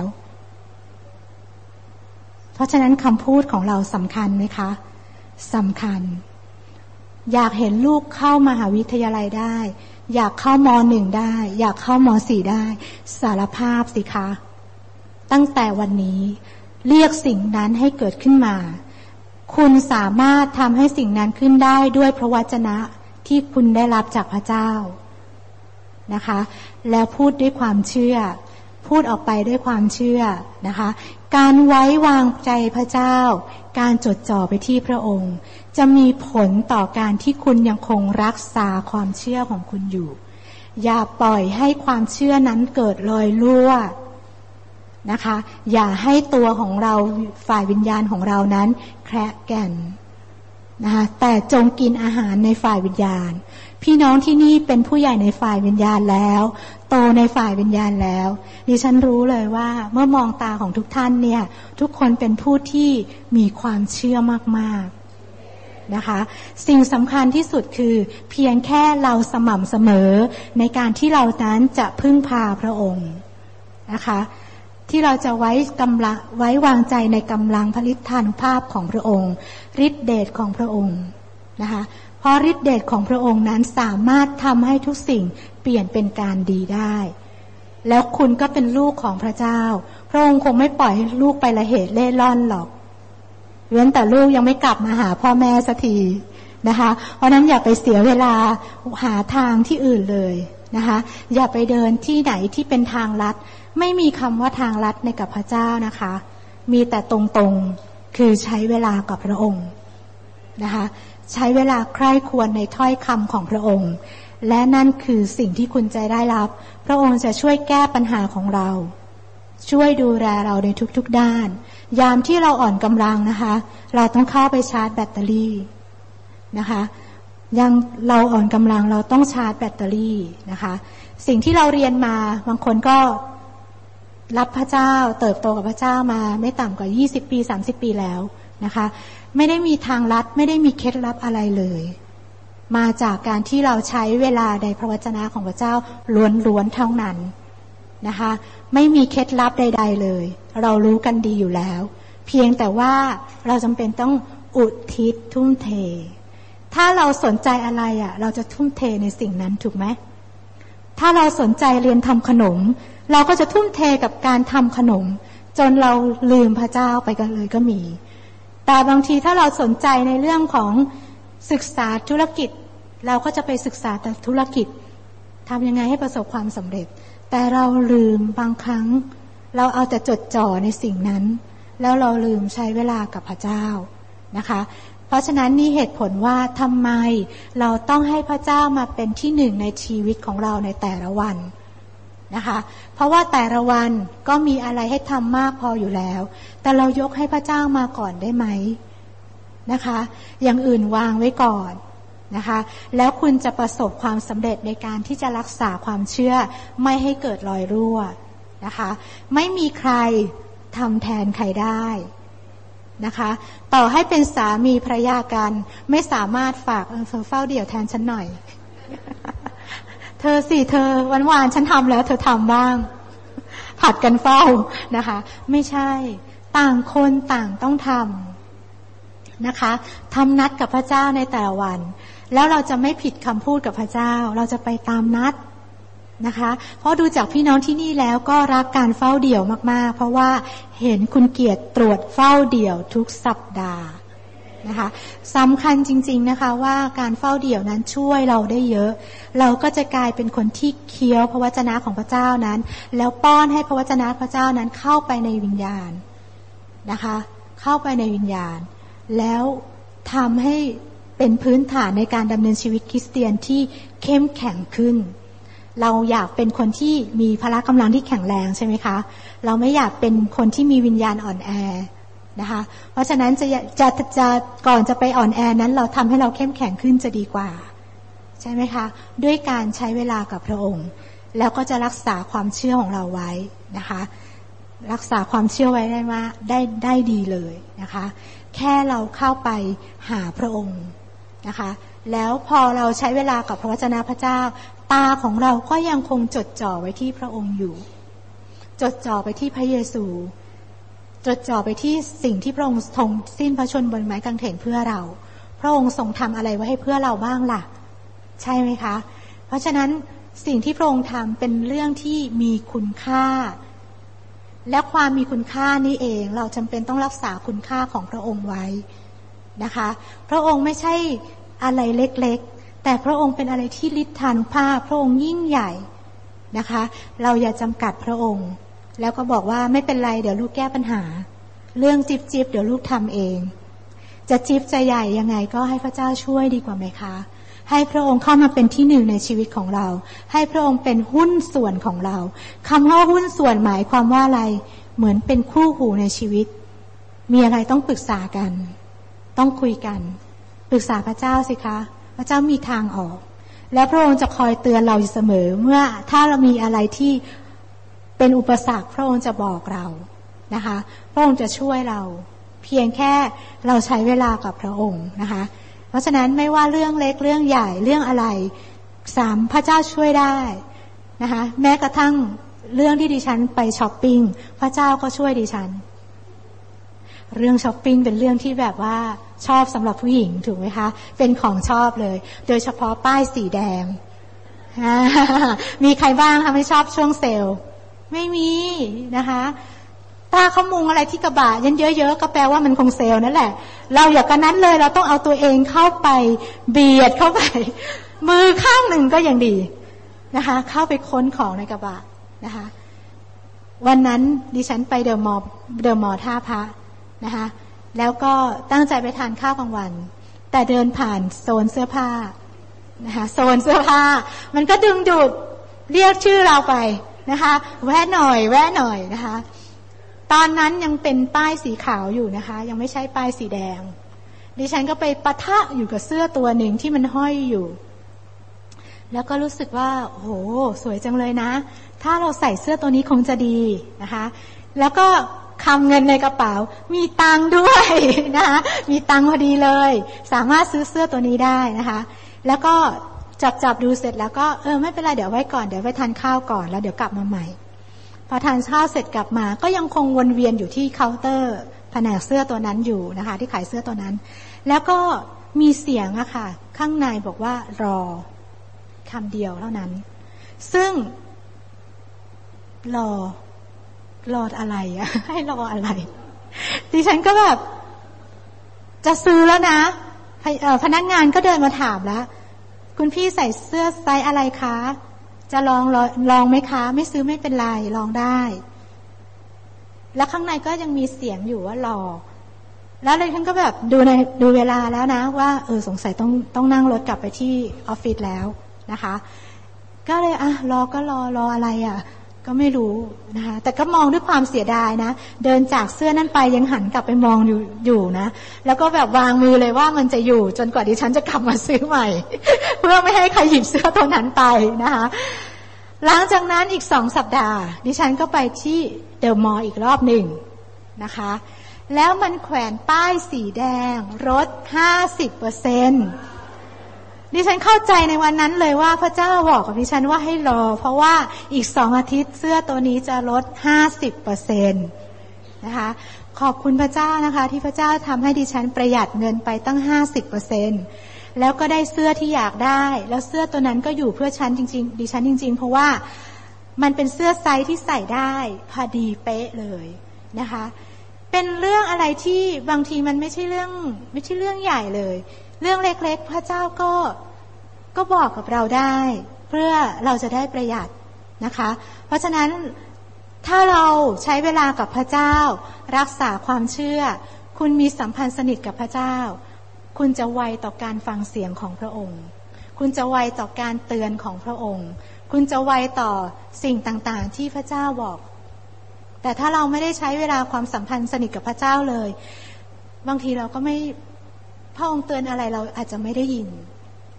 เพราะฉะนั้นคำพูดของเราสำคัญไหมคะสำคัญอยากเห็นลูกเข้ามหาวิทยาลัยได้อยากเข้ามหนึ่งได้อยากเข้ามสี่ได้สารภาพสิคะตั้งแต่วันนี้เรียกสิ่งนั้นให้เกิดขึ้นมาคุณสามารถทำให้สิ่งนั้นขึ้นได้ด้วยพระวจนะที่คุณได้รับจากพระเจ้านะคะแล้วพูดด้วยความเชื่อพูดออกไปด้วยความเชื่อนะคะการไว้วางใจพระเจ้าการจดจ่อไปที่พระองค์จะมีผลต่อการที่คุณยังคงรักษาความเชื่อของคุณอยู่อย่าปล่อยให้ความเชื่อนั้นเกิดลอยรั่วนะคะอย่าให้ตัวของเราฝ่ายวิญญาณของเรานั้นแคระแก่นนะคะแต่จงกินอาหารในฝ่ายวิญญาณพี่น้องที่นี่เป็นผู้ใหญ่ในฝ่ายวิญญาณแล้วโตในฝ่ายวิญญาณแล้วดิฉันรู้เลยว่าเมื่อมองตาของทุกท่านเนี่ยทุกคนเป็นผู้ที่มีความเชื่อมากๆนะคะสิ่งสำคัญที่สุดคือเพียงแค่เราสม่ำเสมอในการที่เรานั้นจะพึ่งพาพระองค์นะคะที่เราจะไว้กำลังไว้วางใจในกำลังพฤทธานุภาพของพระองค์ฤทธิเดชของพระองค์นะคะเพราะฤทธิเดชของพระองค์นั้นสามารถทำให้ทุกสิ่งเปลี่ยนเป็นการดีได้แล้วคุณก็เป็นลูกของพระเจ้าพระองค์คงไม่ปล่อยให้ลูกไปละเหตุเล่ร่อนหรอกเว้นแต่ลูกยังไม่กลับมาหาพ่อแม่สักทีนะคะเพราะนั้นอย่าไปเสียเวลาหาทางที่อื่นเลยนะคะอย่าไปเดินที่ไหนที่เป็นทางลัดไม่มีคำว่าทางลัดในกับพระเจ้านะคะมีแต่ตรงๆคือใช้เวลากับพระองค์นะคะใช้เวลาใคร่ควรในถ้อยคำของพระองค์และนั่นคือสิ่งที่คุณจะได้รับพระองค์จะช่วยแก้ปัญหาของเราช่วยดูแลเราในทุกๆด้านยามที่เราอ่อนกำลังนะคะเราต้องเข้าไปชาร์จแบตเตอรี่นะคะยังเราอ่อนกำลังเราต้องชาร์จแบตเตอรี่นะคะสิ่งที่เราเรียนมาบางคนก็รับพระเจ้าเติบโตกับพระเจ้ามาไม่ต่ำกว่ายี่สิบปีสามสิบปีแล้วนะคะไม่ได้มีทางลัดไม่ได้มีเคล็ดลับอะไรเลยมาจากการที่เราใช้เวลาในพระวจนะของพระเจ้าล้วนๆเท่านั้นนะคะไม่มีเคล็ดลับใดๆเลยเรารู้กันดีอยู่แล้วเพียงแต่ว่าเราจำเป็นต้องอุทิศทุ่มเทถ้าเราสนใจอะไรอ่ะเราจะทุ่มเทในสิ่งนั้นถูกไหมถ้าเราสนใจเรียนทำขนมเราก็จะทุ่มเทกับการทำขนมจนเราลืมพระเจ้าไปกันเลยก็มีแต่บางทีถ้าเราสนใจในเรื่องของศึกษาธุรกิจเราก็จะไปศึกษาแต่ธุรกิจทำยังไงให้ประสบความสำเร็จแต่เราลืมบางครั้งเราเอาแต่จดจ่อในสิ่งนั้นแล้วเราลืมใช้เวลากับพระเจ้านะคะเพราะฉะนั้นนี่เหตุผลว่าทำไมเราต้องให้พระเจ้ามาเป็นที่หนึ่งในชีวิตของเราในแต่ละวันนะคะเพราะว่าแต่ละวันก็มีอะไรให้ทำมากพออยู่แล้วแต่เรายกให้พระเจ้ามาก่อนได้ไหมนะคะอย่างอื่นวางไว้ก่อนนะคะแล้วคุณจะประสบความสำเร็จในการที่จะรักษาความเชื่อไม่ให้เกิดรอยรั่วนะคะไม่มีใครทำแทนใครได้นะคะต่อให้เป็นสามีภรรยากันไม่สามารถฝากเออเฝ้าเดี่ยวแทนฉันหน่อยเธอสิเธอวันวานฉันทำแล้วเธอทำบ้างผัดกันเฝ้านะคะไม่ใช่ต่างคนต่างต้องทำนะคะทำนัดกับพระเจ้าในแต่ละวันแล้วเราจะไม่ผิดคำพูดกับพระเจ้าเราจะไปตามนัดนะคะเพราะดูจากพี่น้องที่นี่แล้วก็รักการเฝ้าเดี่ยวมากๆเพราะว่าเห็นคุณเกียรติตรวจเฝ้าเดี่ยวทุกสัปดาห์นะคะสำคัญจริงๆนะคะว่าการเฝ้าเดี่ยวนั้นช่วยเราได้เยอะเราก็จะกลายเป็นคนที่เคี้ยวพระวจนะของพระเจ้านั้นแล้วป้อนให้พระวจนะพระเจ้านั้นเข้าไปในวิญญาณนะคะเข้าไปในวิญญาณแล้วทำให้เป็นพื้นฐานในการดำเนินชีวิตคริสเตียนที่เข้มแข็งขึ้นเราอยากเป็นคนที่มีพละกำลังที่แข็งแรงใช่ไหมคะเราไม่อยากเป็นคนที่มีวิญญาณอ่อนแอนะคะเพราะฉะนั้นจะจะจะก่อนจะไปอ่อนแอนั้นเราทำให้เราเข้มแข็งขึ้นจะดีกว่าใช่ไหมคะด้วยการใช้เวลากับพระองค์แล้วก็จะรักษาความเชื่อของเราไว้นะคะรักษาความเชื่อไว้ได้ว่าได้ได้ดีเลยนะคะแค่เราเข้าไปหาพระองค์นะคะแล้วพอเราใช้เวลากับพระวจนะพระเจ้าตาของเราก็ยังคงจดจ่อไว้ที่พระองค์อยู่จดจ่อไปที่พระเยซูจดจ่อไปที่สิ่งที่พระองค์ทรงสิ้นพระชนม์บนไม้กางเขนเพื่อเราพระองค์ทรงทำอะไรไว้ให้เพื่อเราบ้างล่ะใช่ไหมคะเพราะฉะนั้นสิ่งที่พระองค์ทำเป็นเรื่องที่มีคุณค่าและความมีคุณค่านี่เองเราจำเป็นต้องรักษาคุณค่าของพระองค์ไว้นะคะพระองค์ไม่ใช่อะไรเล็กๆแต่พระองค์เป็นอะไรที่ฤทธานุภาพพระองค์ยิ่งใหญ่นะคะเราอย่าจำกัดพระองค์แล้วก็บอกว่าไม่เป็นไรเดี๋ยวลูกแก้ปัญหาเรื่องจิบจิบเดี๋ยวลูกทำเองจะจิบจะใหญ่ยังไงก็ให้พระเจ้าช่วยดีกว่าไหมคะให้พระองค์เข้ามาเป็นที่หนึ่งในชีวิตของเราให้พระองค์เป็นหุ้นส่วนของเราคำว่าหุ้นส่วนหมายความว่าอะไรเหมือนเป็นคู่หูในชีวิตมีอะไรต้องปรึกษากันต้องคุยกันปรึกษาพระเจ้าสิคะพระเจ้ามีทางออกและพระองค์จะคอยเตือนเราอยู่เสมอเมื่อถ้าเรามีอะไรที่เป็นอุปสรรคพระองค์จะบอกเรานะคะพระองค์จะช่วยเราเพียงแค่เราใช้เวลากับพระองค์นะคะเพราะฉะนั้นไม่ว่าเรื่องเล็กเรื่องใหญ่เรื่องอะไรสามพระเจ้าช่วยได้นะคะแม้กระทั่งเรื่องที่ดิฉันไปช้อปปิ้งพระเจ้าก็ช่วยดิฉันเรื่องช้อปปิ้งเป็นเรื่องที่แบบว่าชอบสำหรับผู้หญิงถูกไหมคะเป็นของชอบเลยโดยเฉพาะป้ายสีแดง มีใครบ้างคะไม่ชอบช่วงเซลล์ไม่มีนะคะถ้าเขามุงอะไรที่กระบะเยอะๆก็แปลว่ามันคงเซลล์นั่นแหละเราอย่ากันนั้นเลยเราต้องเอาตัวเองเข้าไปเบียดเข้าไปมือข้างหนึ่งก็ยังดีนะคะเข้าไปค้นของในกระบะนะคะวันนั้นดิฉันไปเดอะมอลล์เดอะมอลล์ท่าพระนะคะแล้วก็ตั้งใจไปทานข้าวกลางวันแต่เดินผ่านโซนเสื้อผ้านะคะโซนเสื้อผ้ามันก็ดึงดูดเรียกชื่อเราไปนะคะแวะหน่อยแวะหน่อยนะคะตอนนั้นยังเป็นป้ายสีขาวอยู่นะคะยังไม่ใช่ป้ายสีแดงดิฉันก็ไปปะทะอยู่กับเสื้อตัวหนึ่งที่มันห้อยอยู่แล้วก็รู้สึกว่าโอ้โหสวยจังเลยนะถ้าเราใส่เสื้อตัวนี้คงจะดีนะคะแล้วก็คำเงินในกระเป๋ามีตังค์ด้วยนะคะมีตังค์พอดีเลยสามารถซื้อเสื้อตัวนี้ได้นะคะแล้วก็จับจับดูเสร็จแล้วก็เออไม่เป็นไรเดี๋ยวไว้ก่อนเดี๋ยวไปทานข้าวก่อนแล้วเดี๋ยวกลับมาใหม่พอทานข้าวเสร็จกลับมาก็ยังคงวนเวียนอยู่ที่เคาน์เตอร์แผนกเสื้อตัวนั้นอยู่นะคะที่ขายเสื้อตัวนั้นแล้วก็มีเสียงอะค่ะข้างในบอกว่ารอคำเดียวเท่านั้นซึ่งรอรออะไรอะให้รออะไรดิฉันก็แบบจะซื้อแล้วนะพนักงานก็เดินมาถามแล้วคุณพี่ใส่เสื้อไซส์อะไรคะจะลองลองไหมคะไม่ซื้อไม่เป็นไรลองได้แล้วข้างในก็ยังมีเสียงอยู่ว่ารอแล้วเลยท่านก็แบบดูในดูเวลาแล้วนะว่าเออสงสัยต้องต้องนั่งรถกลับไปที่ออฟฟิศแล้วนะคะก็เลยอ่ะรอก็รอรออะไรอ่ะก็ไม่รู้นะคะแต่ก็มองด้วยความเสียดายนะเดินจากเสื้อนั่นไปยังหันกลับไปมองอยู่อยู่นะแล้วก็แบบวางมือเลยว่ามันจะอยู่จนกว่าดิฉันจะกลับมาซื้อใหม่ เพื่อไม่ให้ใครหยิบเสื้อตัวนั้นไปนะคะหลังจากนั้นอีกสองสัปดาห์ดิฉันก็ไปที่เดอะมอลล์อีกรอบหนึ่งนะคะแล้วมันแขวนป้ายสีแดงลด ห้าสิบเปอร์เซ็นต์ ดิฉันเข้าใจในวันนั้นเลยว่าพระเจ้าบอกกับดิฉันว่าให้รอเพราะว่าอีกสองอาทิตย์เสื้อตัวนี้จะลด ห้าสิบเปอร์เซ็นต์ นะคะขอบคุณพระเจ้านะคะที่พระเจ้าทำให้ดิฉันประหยัดเงินไปตั้ง ห้าสิบเปอร์เซ็นต์ แล้วก็ได้เสื้อที่อยากได้แล้วเสื้อตัวนั้นก็อยู่เพื่อฉันจริงๆดิฉันจริงๆเพราะว่ามันเป็นเสื้อไซส์ที่ใส่ได้พอดีเป๊ะเลยนะคะเป็นเรื่องอะไรที่บางทีมันไม่ใช่เรื่องไม่ใช่เรื่องใหญ่เลยเรื่องเล็กๆพระเจ้าก็ก็บอกกับเราได้เพื่อเราจะได้ประหยัดนะคะเพราะฉะนั้นถ้าเราใช้เวลากับพระเจ้ารักษาความเชื่อคุณมีสัมพันธ์สนิทกับพระเจ้าคุณจะไวต่อการฟังเสียงของพระองค์คุณจะไวต่อการเตือนของพระองค์คุณจะไวต่อสิ่งต่างๆที่พระเจ้าบอกแต่ถ้าเราไม่ได้ใช้เวลาความสัมพันธ์สนิทกับพระเจ้าเลยบางทีเราก็ไม่พระองค์เตือนอะไรเราอาจจะไม่ได้ยิน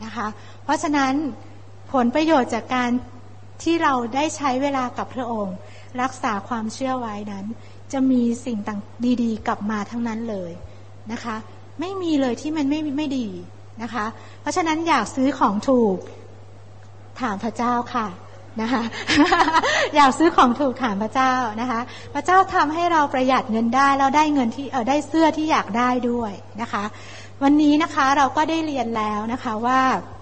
นะคะเพราะฉะนั้นผลประโยชน์จากการที่เราได้ใช้เวลากับพระองค์รักษาความเชื่อไว้นั้นจะมีสิ่งต่างดีๆกลับมาทั้งนั้นเลยนะคะไม่มีเลยที่มันไม่ไม่ดีนะคะเพราะฉะนั้นอยากซื้อของถูกถามพระเจ้าค่ะนะคะ อยากซื้อของถูกถามพระเจ้านะคะพระเจ้าทำให้เราประหยัดเงินได้เราได้เงินที่เออได้เสื้อที่อยากได้ด้วยนะคะวันนี้นะคะเราก็ได้เรียนแล้วนะคะว่า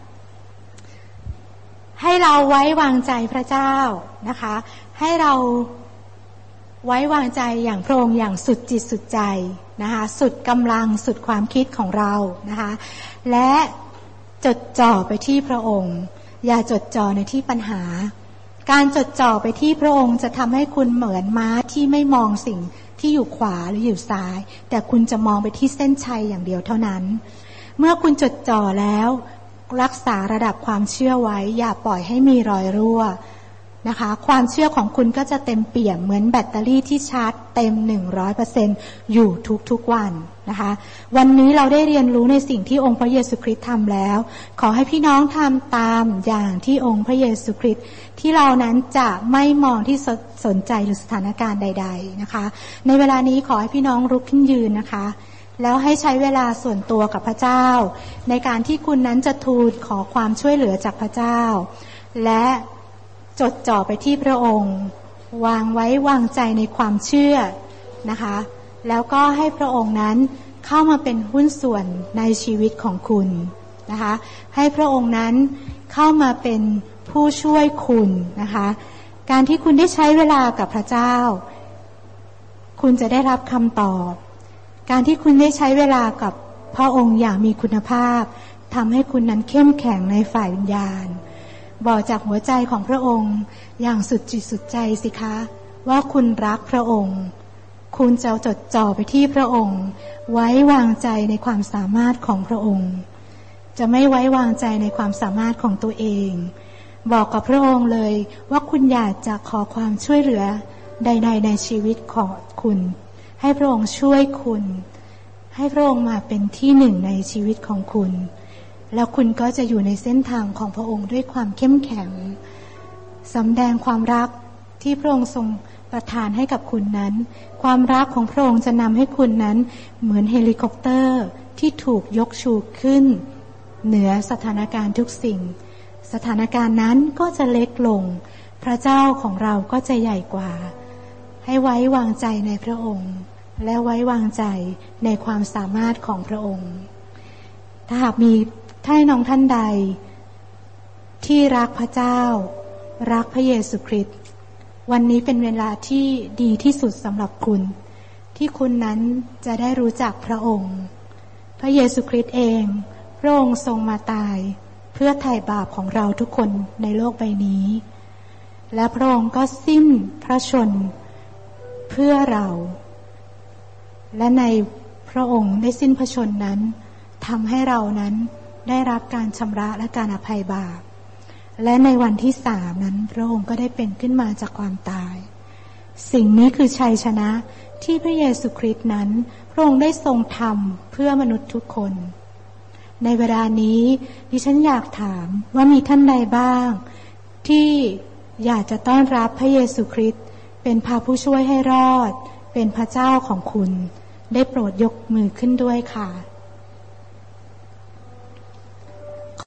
ให้เราไว้วางใจพระเจ้านะคะให้เราไว้วางใจอย่างพระองค์อย่างสุดจิตสุดใจนะคะสุดกำลังสุดความคิดของเรานะคะและจดจ่อไปที่พระองค์อย่าจดจ่อในที่ปัญหาการจดจ่อไปที่พระองค์จะทำให้คุณเหมือนม้าที่ไม่มองสิ่งที่อยู่ขวาหรืออยู่ซ้ายแต่คุณจะมองไปที่เส้นชัยอย่างเดียวเท่านั้นเมื่อคุณจดจ่อแล้วรักษาระดับความเชื่อไว้อย่าปล่อยให้มีรอยรั่วนะคะความเชื่อของคุณก็จะเต็มเปี่ยมเหมือนแบตเตอรี่ที่ชาร์จเต็ม หนึ่งร้อยเปอร์เซ็นต์ อยู่ทุกๆวันนะคะวันนี้เราได้เรียนรู้ในสิ่งที่องค์พระเยซูคริสต์ทำแล้วขอให้พี่น้องทำตามอย่างที่องค์พระเยซูคริสต์ที่เรานั้นจะไม่มองที่สนใจหรือสถานการณ์ใดๆนะคะในเวลานี้ขอให้พี่น้องลุกขึ้นยืนนะคะแล้วให้ใช้เวลาส่วนตัวกับพระเจ้าในการที่คุณนั้นจะทูลขอความช่วยเหลือจากพระเจ้าและจดจ่อไปที่พระองค์วางไว้วางใจในความเชื่อนะคะแล้วก็ให้พระองค์นั้นเข้ามาเป็นหุ้นส่วนในชีวิตของคุณนะคะให้พระองค์นั้นเข้ามาเป็นผู้ช่วยคุณนะคะการที่คุณได้ใช้เวลากับพระเจ้าคุณจะได้รับคำตอบการที่คุณได้ใช้เวลากับพระองค์อย่างมีคุณภาพทำให้คุณนั้นเข้มแข็งในฝ่ายวิญญาณบอกจากหัวใจของพระองค์อย่างสุดจิตสุดใจสิคะว่าคุณรักพระองค์คุณจะจดจ่อไปที่พระองค์ไว้วางใจในความสามารถของพระองค์จะไม่ไว้วางใจในความสามารถของตัวเองบอกกับพระองค์เลยว่าคุณอยากจะขอความช่วยเหลือใดๆในชีวิตของคุณให้พระองค์ช่วยคุณให้พระองค์มาเป็นที่หนึ่งในชีวิตของคุณแล้วคุณก็จะอยู่ในเส้นทางของพระองค์ด้วยความเข้มแข็งสำแดงความรักที่พระองค์ทรงประทานให้กับคุณนั้นความรักของพระองค์จะนำให้คุณนั้นเหมือนเฮลิคอปเตอร์ที่ถูกยกชูขึ้นเหนือสถานการณ์ทุกสิ่งสถานการณ์นั้นก็จะเล็กลงพระเจ้าของเราก็จะใหญ่กว่าให้ไว้วางใจในพระองค์และไว้วางใจในความสามารถของพระองค์ถ้าหากมีท่านน้องท่านใดที่รักพระเจ้ารักพระเยซูคริสต์วันนี้เป็นเวลาที่ดีที่สุดสำหรับคุณที่คุณนั้นจะได้รู้จักพระองค์พระเยซูคริสต์เองพระองค์ทรงมาตายเพื่อไถ่บาปของเราทุกคนในโลกใบนี้และพระองค์ก็สิ้นพระชนเพื่อเราและในพระองค์ได้สิ้นพระชนนั้นทำให้เรานั้นได้รับการชำระและการอภัยบาปและในวันที่สามนั้นพระองค์ก็ได้เป็นขึ้นมาจากความตายสิ่งนี้คือชัยชนะที่พระเยซูคริสต์นั้นพระองค์ได้ทรงทำเพื่อมนุษย์ทุกคนในเวลานี้ดิฉันอยากถามว่ามีท่านใดบ้างที่อยากจะต้อนรับพระเยซูคริสต์เป็นพระผู้ช่วยให้รอดเป็นพระเจ้าของคุณได้โปรดยกมือขึ้นด้วยค่ะ